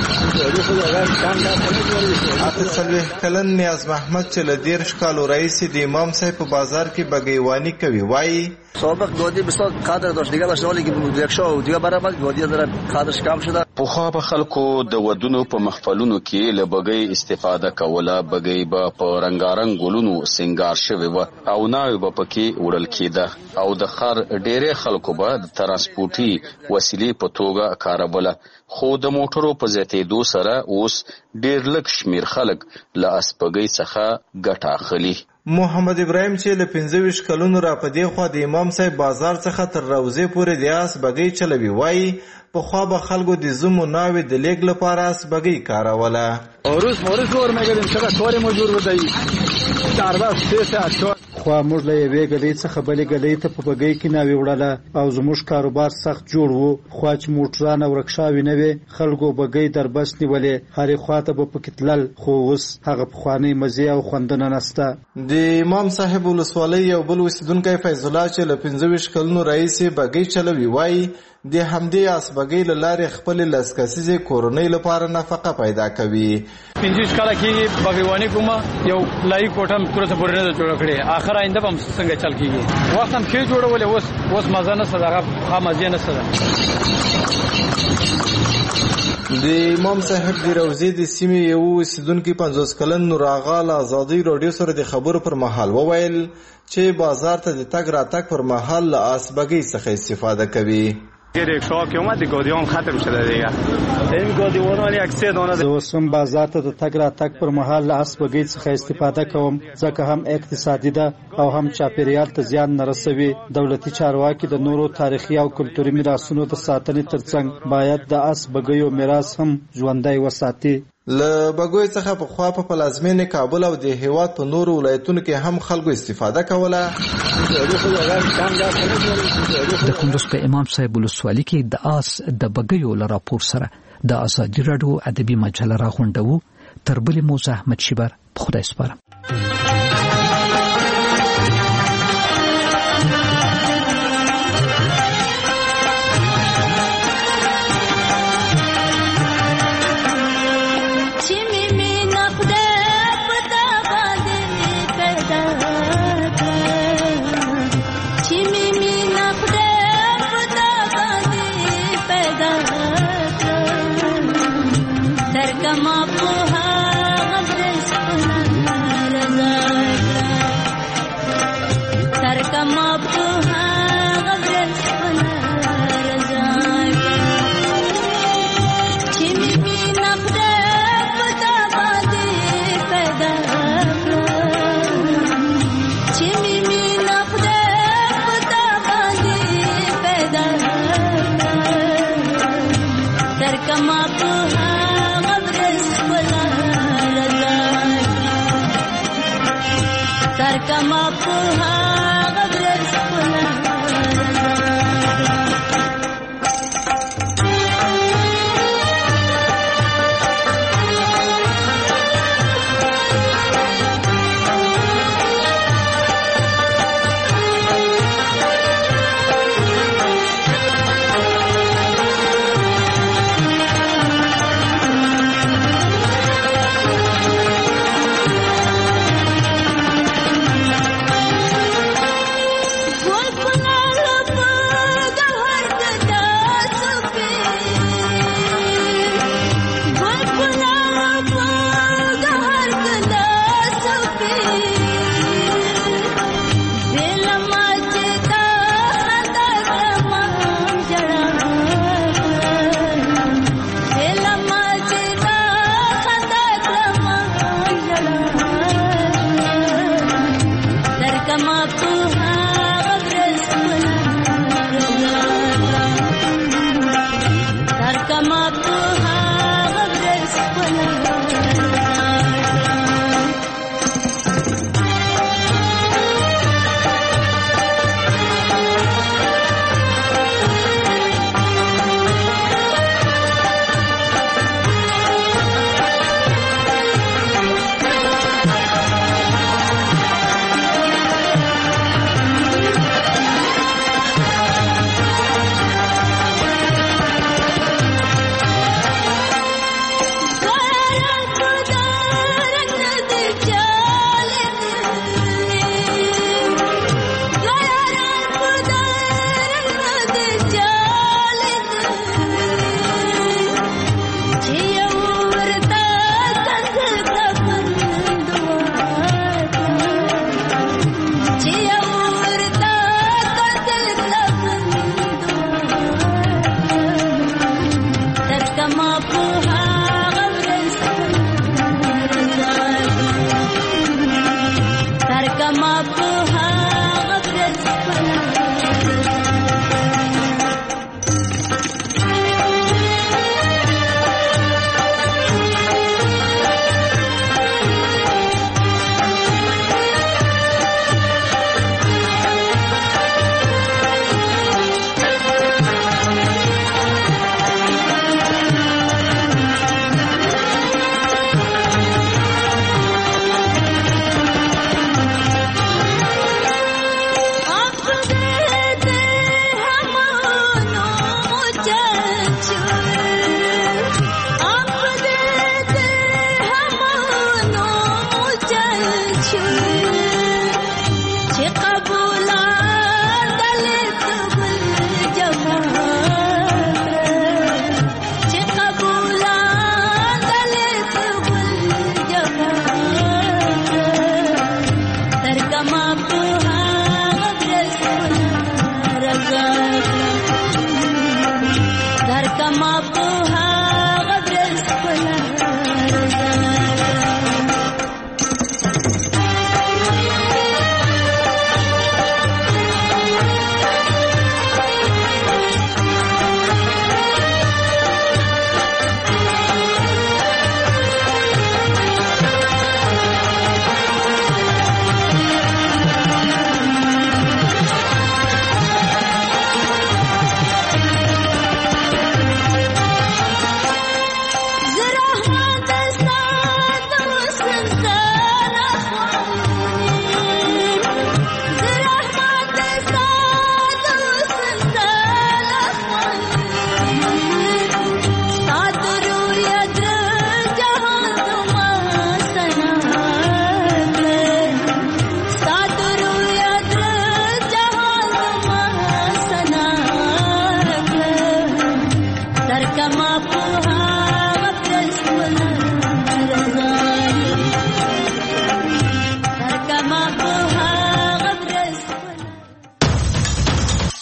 اته څلوېښت کلن نیاز محمد چې له دېرش کالو راهیسې د امام صاحب په بازار کې بګیواني کوي وایي سابق گودی بسیار قدر داشت، دیگه باشه حالی که یک شو دیگه برابر گودی داره قدرش کم شده. پخوا به خلکو د ودونو په محفلونو کې له بګۍ استفاده کوله. بګۍ به په رنګارنګ ګلونو سنگار شوی و او ناوې به پکې وړل کېده او د ښار ډېری خلکو به د ترانسپورټي وسیلې په توګه کاروله. خو د موټرو په زیاتېدو سره اوس ډېر لږ شمېر خلک له اسپګۍ څخه ګټه اخلي. محمد ابراهیم چې له پنځه ویشت کلونو را په دې خوا د امام صاحب بازار څخه تر روضې پورې د آس بګۍ چلوي وایي پخوا به خلکو د زومو ناوې د لیږد لپاره آس بګۍ کاروله. روز مورز ور میگردیم چقدر سواری موجود بودایی چار بار سه ساعت چهار خو موږ له یوې ګلۍ څخه بلې ګلۍ ته په بګۍ کې ناوې وړله او زموږ کاروبار سخت جوړ و. خو چې موټران او رکشاوې نه وې خلکو بګۍ دربس نیولې، هرې خواته به پکې تلل، خو اوس هغه پخوانۍ مزې او خوندونه نسته. د امام صاحب ولسوالۍ یو بل اوسیدونکی فیض الله چې له پنځه ویشت کلونو راهیسې بګۍ چلوي وایي د همدې آس بګۍ له لارې خپلې لس کسیزې کورنۍ لپاره نفقه پیدا کوي. پنځه ویشت کاله کېږي بګیواني کومه، یو لایي کوټه مې تر اوسه پورې نه ده جوړه کړې. آخر آینده به هم څنګه چل کېږي. وخت هم ښې جوړولې، اوس اوس مزه نشته، هغه ښه مزې نشته ده. د امام صاحب د روضې د سیمې یو اوسیدونکي پنځوس کلن نور آغا له ازادۍ راډیو سره د خبرو پر مهال وویل چې بازار ته د تګ راتګ پر مهال له آس بګۍ څخه استفاده کوي. رکشا که اومد گادیوان ختم شده دیگه. این گادیوان ولی اکثر دانه زه اوس هم بازار ته د تګ راتګ پر مهال له آس بګۍ څخه استفاده کوم ځکه هم اقتصادي ده او هم چاپیریال ته زیان نه رسوي. دولتي چارواکي د نورو تاریخي او کلتوري میراثونو د ساتنې ترڅنګ باید د آس بګیو میراث هم ژوندی وساتي. له بګوی څخه په خوا په پلازمینې کابل او د هیواد په نورو ولایتونو کې هم خلکو استفاده کوله. د کندوز په امام صاحب ولسوالي کې د آس د بګیو له راپور سره د ازادي راډیو ادبي مجله راغونډوو. تر بلې موضوع احمد شیبر په خدای سپارم.